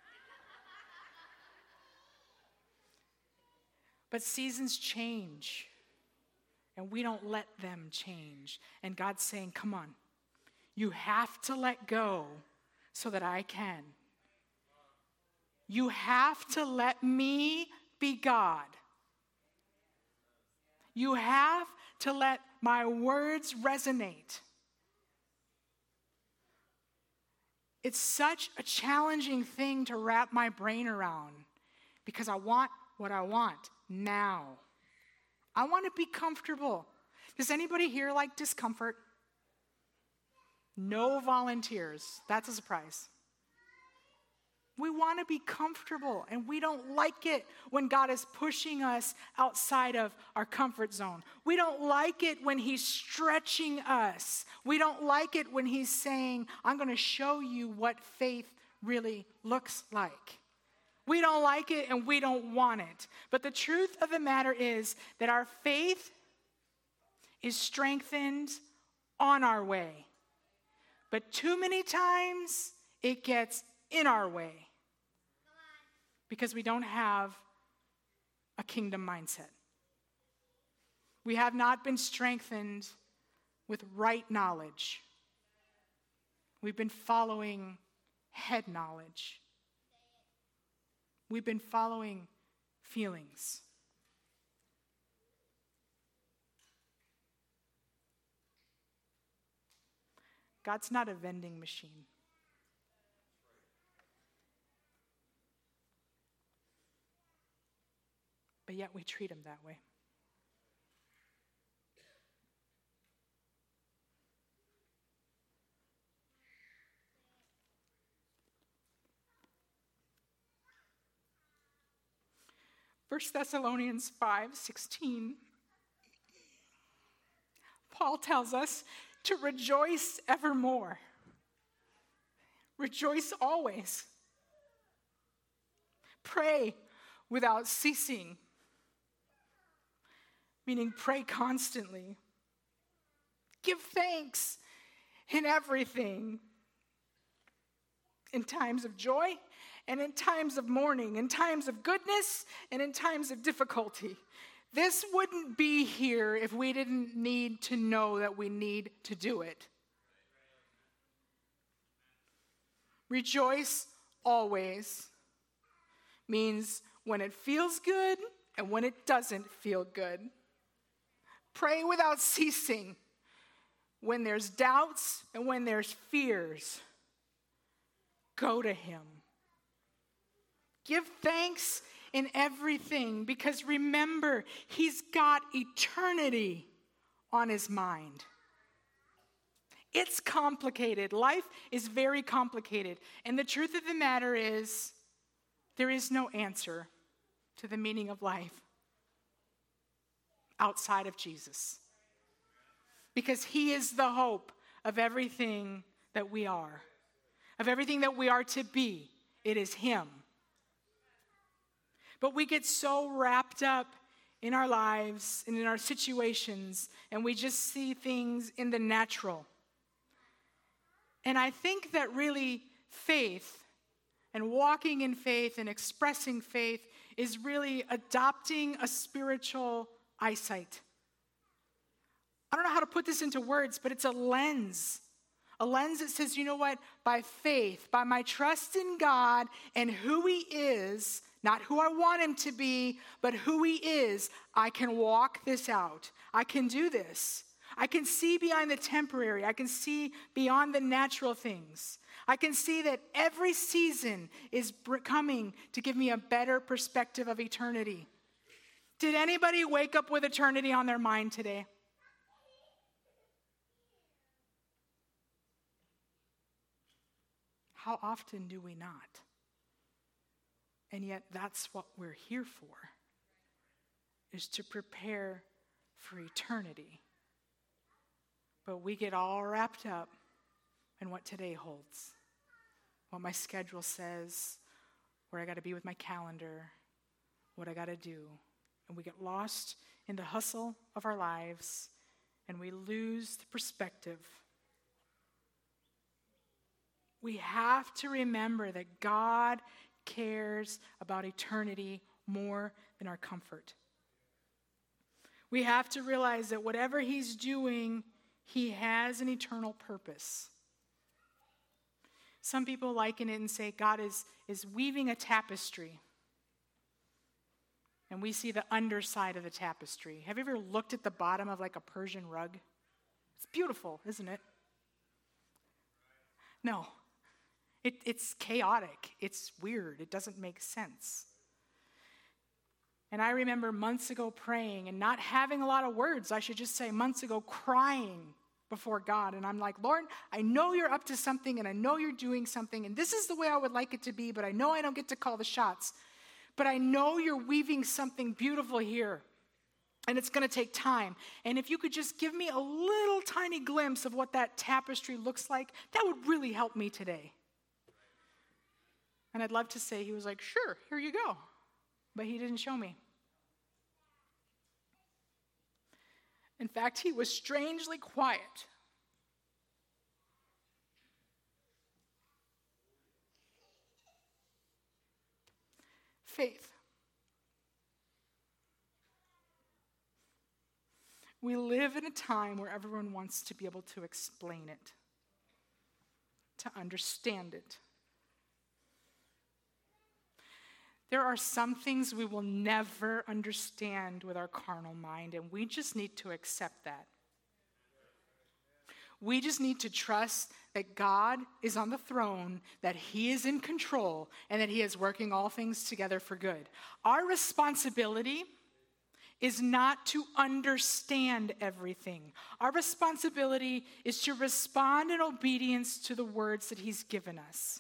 But seasons change, and we don't let them change. And God's saying, come on, you have to let go so that I can. You have to let me be God. You have to let my words resonate. It's such a challenging thing to wrap my brain around because I want what I want now. I want to be comfortable. Does anybody here like discomfort? No volunteers. That's a surprise. We want to be comfortable, and we don't like it when God is pushing us outside of our comfort zone. We don't like it when he's stretching us. We don't like it when he's saying, I'm going to show you what faith really looks like. We don't like it, and we don't want it. But the truth of the matter is that our faith is strengthened on our way. But too many times, it gets in our way because we don't have a kingdom mindset. We have not been strengthened with right knowledge. We've been following head knowledge. We've been following feelings. God's not a vending machine. but yet we treat him that way. First Thessalonians 5:16. Paul tells us to rejoice evermore. Rejoice always. Pray without ceasing, meaning pray constantly. Give thanks in everything, in times of joy and in times of mourning, in times of goodness and in times of difficulty. This wouldn't be here if we didn't need to know that we need to do it. Rejoice always means when it feels good and when it doesn't feel good. Pray without ceasing when there's doubts and when there's fears. Go to him. Give thanks in everything, because remember, he's got eternity on his mind. It's complicated. Life is very complicated. And the truth of the matter is, there is no answer to the meaning of life outside of Jesus. Because he is the hope of everything that we are, of everything that we are to be. It is him. But we get so wrapped up in our lives and in our situations, and we just see things in the natural. And I think that really faith and walking in faith and expressing faith is really adopting a spiritual eyesight. I don't know how to put this into words, but it's a lens. A lens that says, you know what? By faith, by my trust in God and who he is, not who I want him to be, but who he is, I can walk this out. I can do this. I can see beyond the temporary. I can see beyond the natural things. I can see that every season is coming to give me a better perspective of eternity. Did anybody wake up with eternity on their mind today? How often do we not? And yet that's what we're here for, is to prepare for eternity. But we get all wrapped up in what today holds, what my schedule says, where I got to be with my calendar, what I got to do. And we get lost in the hustle of our lives, and we lose the perspective. We have to remember that God cares about eternity more than our comfort. We have to realize that whatever he's doing, he has an eternal purpose. Some people liken it and say God is weaving a tapestry. And we see the underside of the tapestry. Have you ever looked at the bottom of like a Persian rug? It's beautiful, isn't it? No. It's chaotic. It's weird. It doesn't make sense. And I remember months ago praying and not having a lot of words. I should just say months ago crying before God. And I'm like, Lord, I know you're up to something and I know you're doing something. And this is the way I would like it to be, but I know I don't get to call the shots. But I know you're weaving something beautiful here. And it's going to take time. And if you could just give me a little tiny glimpse of what that tapestry looks like, that would really help me today. And I'd love to say he was like, sure, here you go. But he didn't show me. In fact, he was strangely quiet. Faith. We live in a time where everyone wants to be able to explain it, to understand it. There are some things we will never understand with our carnal mind, and we just need to accept that. We just need to trust that God is on the throne, that he is in control, and that he is working all things together for good. Our responsibility is not to understand everything. Our responsibility is to respond in obedience to the words that he's given us.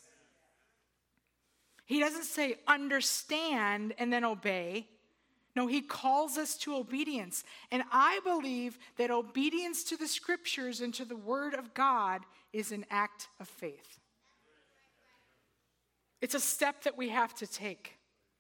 He doesn't say understand and then obey. No, he calls us to obedience. And I believe that obedience to the scriptures and to the word of God is an act of faith. It's a step that we have to take.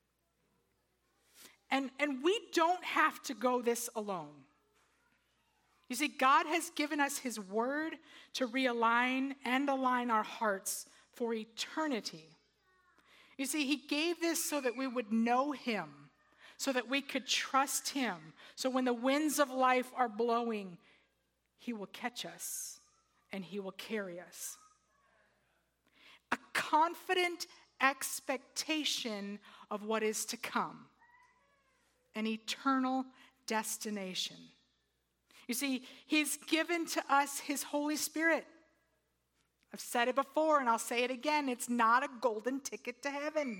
And we don't have to go this alone. You see, God has given us his word to realign and align our hearts for eternity. You see, he gave this so that we would know him, so that we could trust him. So when the winds of life are blowing, he will catch us and he will carry us. A confident expectation of what is to come. An eternal destination. You see, he's given to us his Holy Spirit. I've said it before and I'll say it again. It's not a golden ticket to heaven.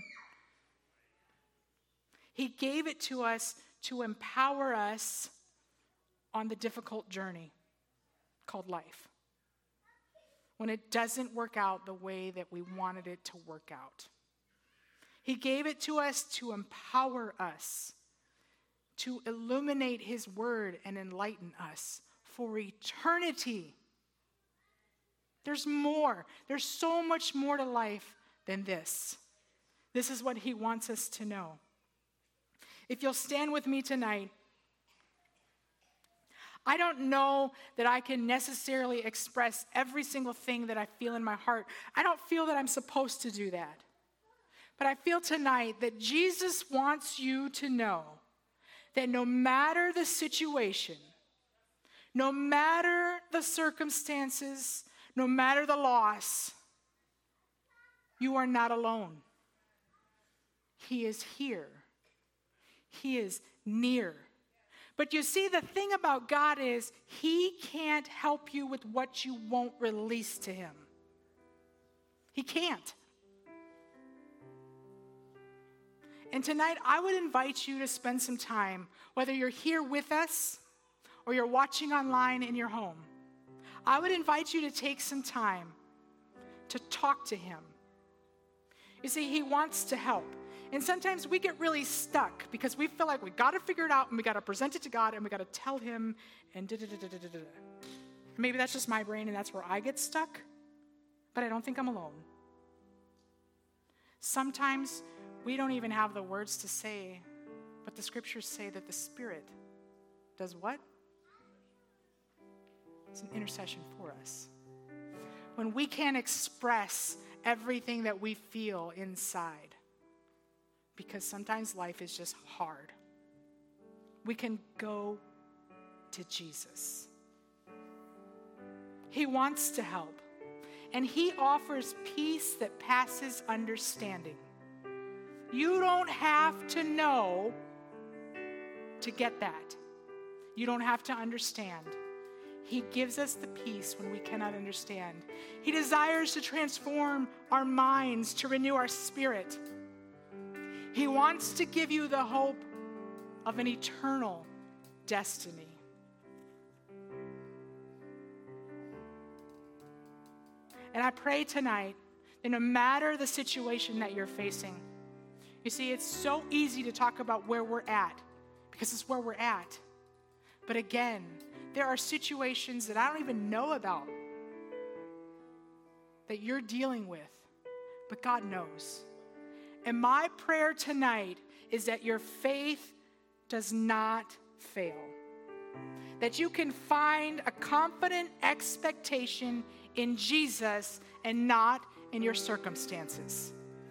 He gave it to us to empower us on the difficult journey called life. When it doesn't work out the way that we wanted it to work out. He gave it to us to empower us, to illuminate his word and enlighten us for eternity. There's more. There's so much more to life than this. This is what he wants us to know. If you'll stand with me tonight, I don't know that I can necessarily express every single thing that I feel in my heart. I don't feel that I'm supposed to do that. But I feel tonight that Jesus wants you to know that no matter the situation, no matter the circumstances, no matter the loss, you are not alone. He is here. He is near. But you see, the thing about God is he can't help you with what you won't release to him. He can't. And tonight, I would invite you to spend some time, whether you're here with us or you're watching online in your home. I would invite you to take some time to talk to him. You see, he wants to help. And sometimes we get really stuck because we feel like we got to figure it out and we got to present it to God and we got to tell him and da-da-da-da-da-da. Maybe that's just my brain and that's where I get stuck, but I don't think I'm alone. Sometimes we don't even have the words to say, but the scriptures say that the Spirit does what? It's an intercession for us. When we can't express everything that we feel inside, because sometimes life is just hard, we can go to Jesus. He wants to help, and he offers peace that passes understanding. You don't have to know to get that. You don't have to understand. He gives us the peace when we cannot understand. He desires to transform our minds, to renew our spirit. He wants to give you the hope of an eternal destiny. And I pray tonight that no matter the situation that you're facing, you see, it's so easy to talk about where we're at because it's where we're at. But again, there are situations that I don't even know about that you're dealing with, but God knows. And my prayer tonight is that your faith does not fail. That you can find a confident expectation in Jesus and not in your circumstances.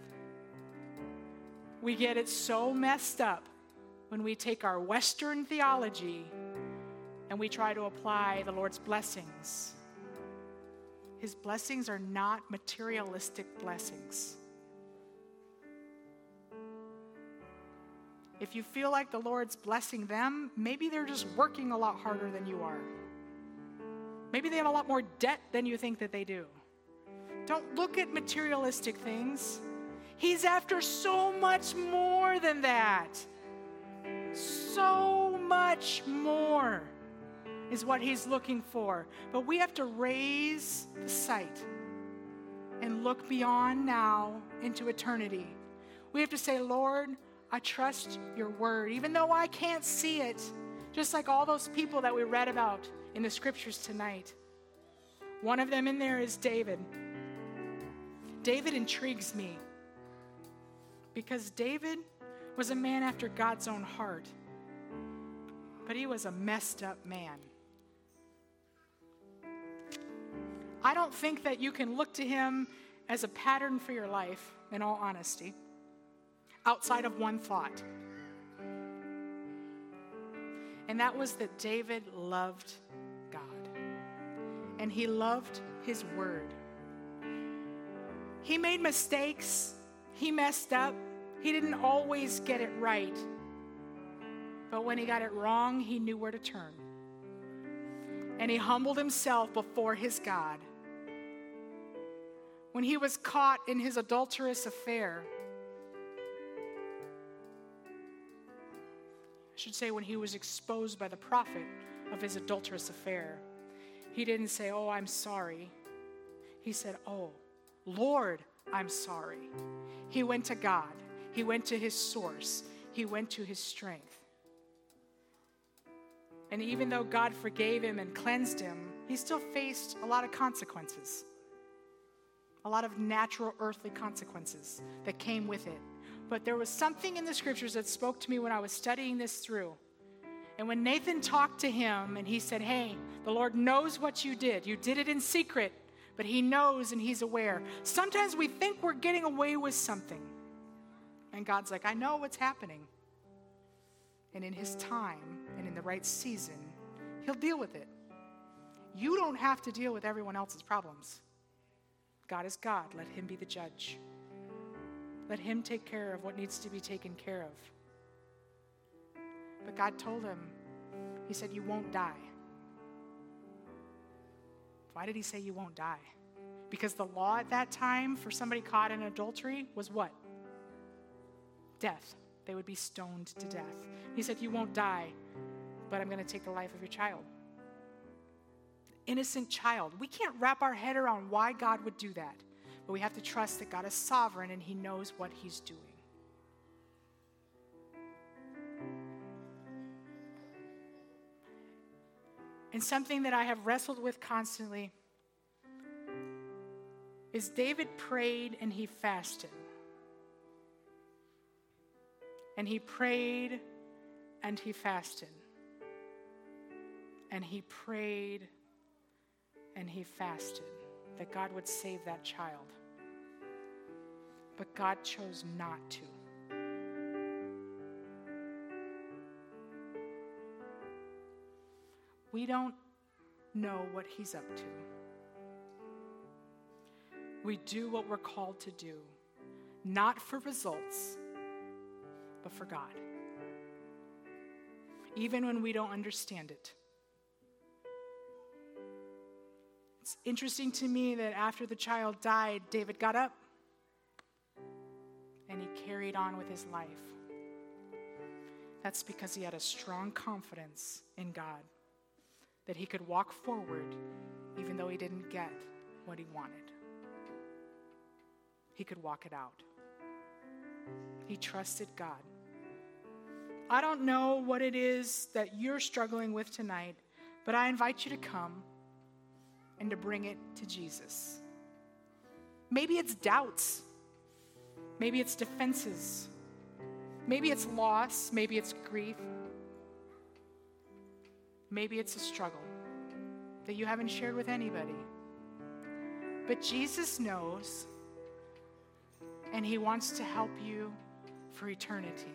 We get it so messed up when we take our Western theology and we try to apply the Lord's blessings. His blessings are not materialistic blessings. If you feel like the Lord's blessing them, maybe they're just working a lot harder than you are. Maybe they have a lot more debt than you think that they do. Don't look at materialistic things. He's after so much more than that. So much much more is what he's looking for. But we have to raise the sight and look beyond now into eternity. We have to say, Lord, I trust your word, even though I can't see it, just like all those people that we read about in the scriptures tonight. One of them in there is David. David intrigues me because David was a man after God's own heart, but he was a messed up man. I don't think that you can look to him as a pattern for your life, in all honesty, outside of one thought. And that was that David loved God. And he loved his word. He made mistakes. He messed up. He didn't always get it right. But when he got it wrong, he knew where to turn. And he humbled himself before his God. When he was caught in his adulterous affair, I should say when he was exposed by the prophet of his adulterous affair, he didn't say, oh, I'm sorry. He said, oh, Lord, I'm sorry. He went to God. He went to his source. He went to his strength. And even though God forgave him and cleansed him, he still faced a lot of consequences. A lot of natural earthly consequences that came with it. But there was something in the scriptures that spoke to me when I was studying this through. And when Nathan talked to him and he said, hey, the Lord knows what you did. You did it in secret, but he knows and he's aware. Sometimes we think we're getting away with something. And God's like, I know what's happening. And in his time and in the right season, he'll deal with it. You don't have to deal with everyone else's problems. God is God. Let him be the judge. Let him take care of what needs to be taken care of. But God told him, he said, you won't die. Why did he say you won't die? Because the law at that time for somebody caught in adultery was what? Death. They would be stoned to death. He said, you won't die, but I'm going to take the life of your child. Innocent child. We can't wrap our head around why God would do that. But we have to trust that God is sovereign and he knows what he's doing. And something that I have wrestled with constantly is David prayed and he fasted. And he prayed and he fasted. And he prayed and he fasted that God would save that child. But God chose not to. We don't know what he's up to. We do what we're called to do, not for results, but for God. Even when we don't understand it. It's interesting to me that after the child died, David got up and he carried on with his life. That's because he had a strong confidence in God that he could walk forward even though he didn't get what he wanted. He could walk it out. He trusted God. I don't know what it is that you're struggling with tonight, but I invite you to come and to bring it to Jesus. Maybe it's doubts. Maybe it's defenses. Maybe it's loss. Maybe it's grief. Maybe it's a struggle that you haven't shared with anybody. But Jesus knows, and he wants to help you for eternity.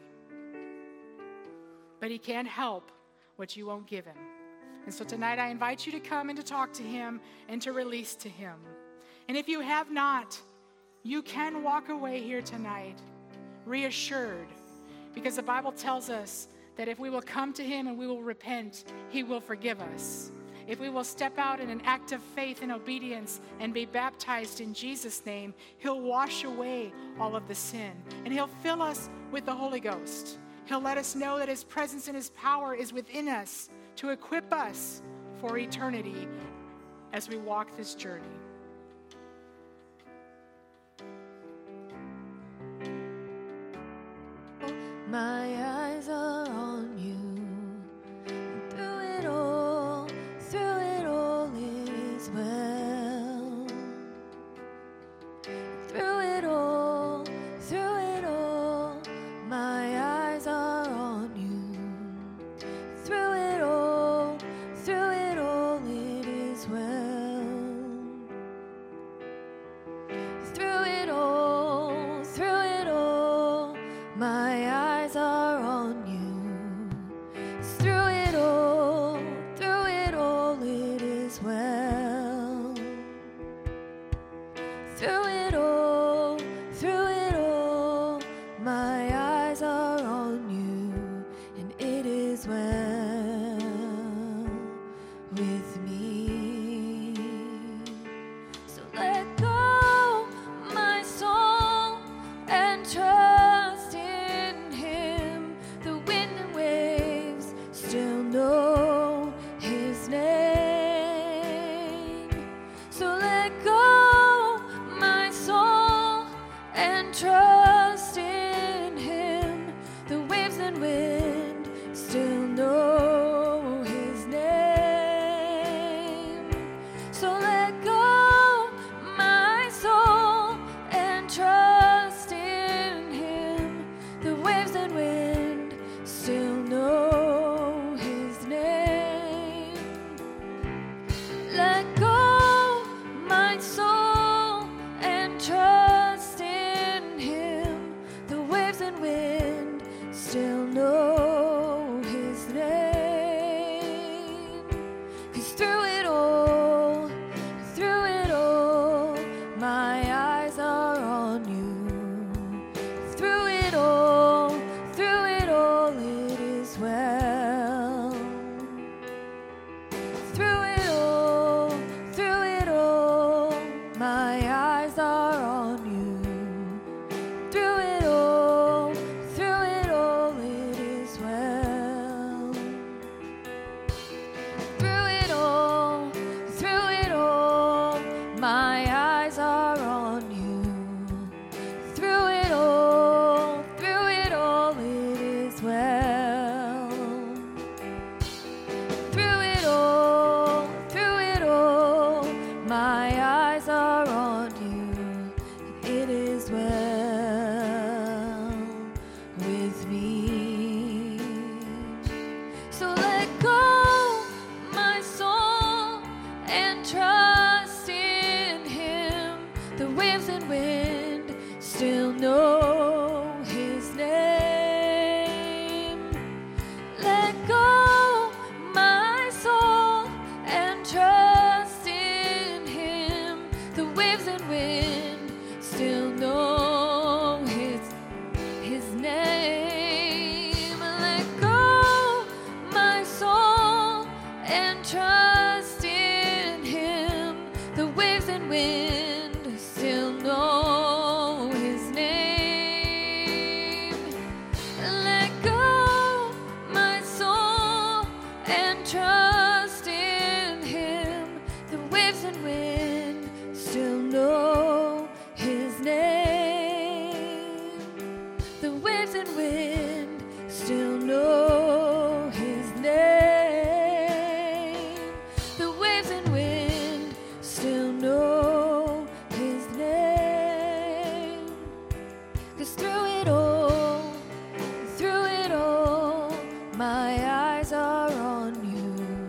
But he can't help what you won't give him. And so tonight I invite you to come and to talk to him and to release to him. And if you have not, you can walk away here tonight reassured, because the Bible tells us that if we will come to him and we will repent, he will forgive us. If we will step out in an act of faith and obedience and be baptized in Jesus' name, he'll wash away all of the sin and he'll fill us with the Holy Ghost. He'll let us know that his presence and his power is within us to equip us for eternity as we walk this journey. My eyes are on you. Through it all it is well. Through it all, my eyes are on you. Through it all, it is well. Through it all, my eyes are on you. Through it all, it is well. Through it all, my eyes are on you, and it is well with me. So let go, my soul, and trust in him. The wind and waves still know his name. So let go, my soul, and trust in him. The waves and wind still know his name. So let go, my soul, and trust in him. The waves and wind still know his name. Let go, my soul, and trust in him. The waves and wind still know his name. 'Cause through it all, my eyes are on you. Through it all, it is well. Through it all, my eyes are on you. Through it all, it is well. Through it all, my eyes are on you. Through it all, it is well. Through it all, my eyes are on you. It is well with me. So let go, my soul, and trust in him. The waves and wind still know his name. Let go, my soul, and trust in him. The waves and wind still know his name. Let go, my soul, and trust in him. The waves and wind still know his name. Let go, my soul, and trust in him. The waves and wind still know his name. The waves and wind still know his name. The waves and wind still know his name. 'Cause through it all, my eyes are on you.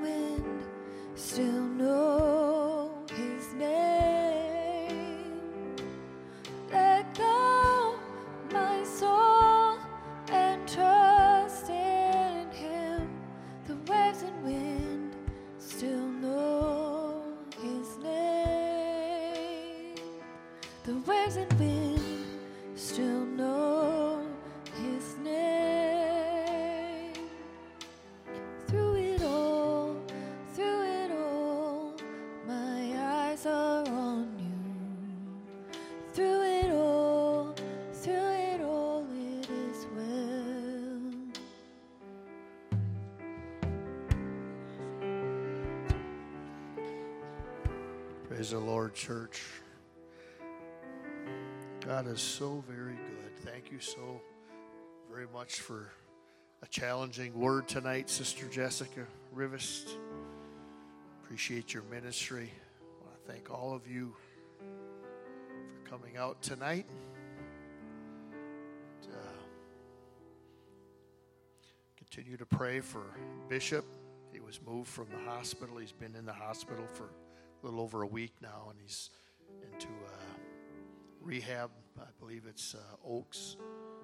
wind still know his name. Let go, my soul, and trust in him. The waves and wind still know his name. The waves and wind still know his name. Through it all, my eyes are on you. Through it all, it is well. Praise the Lord, church. God is so very good. Thank you so very much for a challenging word tonight, Sister Jessica Rivest. Appreciate your ministry. I want to thank all of you for coming out tonight. Continue to pray for Bishop. He was moved from the hospital. He's been in the hospital for a little over a week now, and he's into rehab. I believe it's Oaks,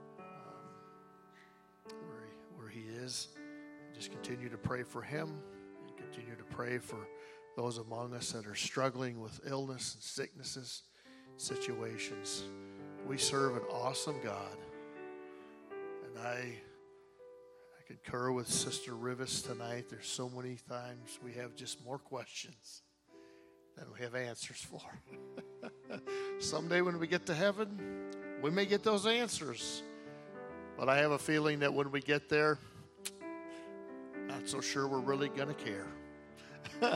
where he is. Just continue to pray for him, and continue to pray for those among us that are struggling with illness and sicknesses, situations. We serve an awesome God, and I concur with Sister Rivest tonight. There's so many times we have just more questions than we have answers for. Someday when we get to heaven, we may get those answers. But I have a feeling that when we get there, not so sure we're really going to care.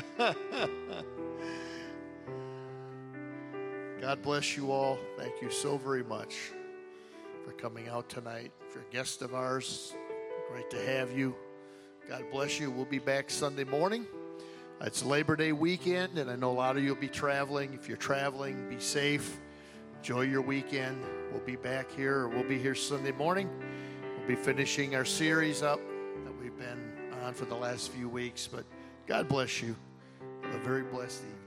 God bless you all. Thank you so very much for coming out tonight. If you're a guest of ours, great to have you. God bless you. We'll be back Sunday morning. It's Labor Day weekend, and I know a lot of you will be traveling. If you're traveling, be safe. Enjoy your weekend. We'll be back here, or we'll be here Sunday morning. We'll be finishing our series up that we've been on for the last few weeks. But God bless you. Have a very blessed evening.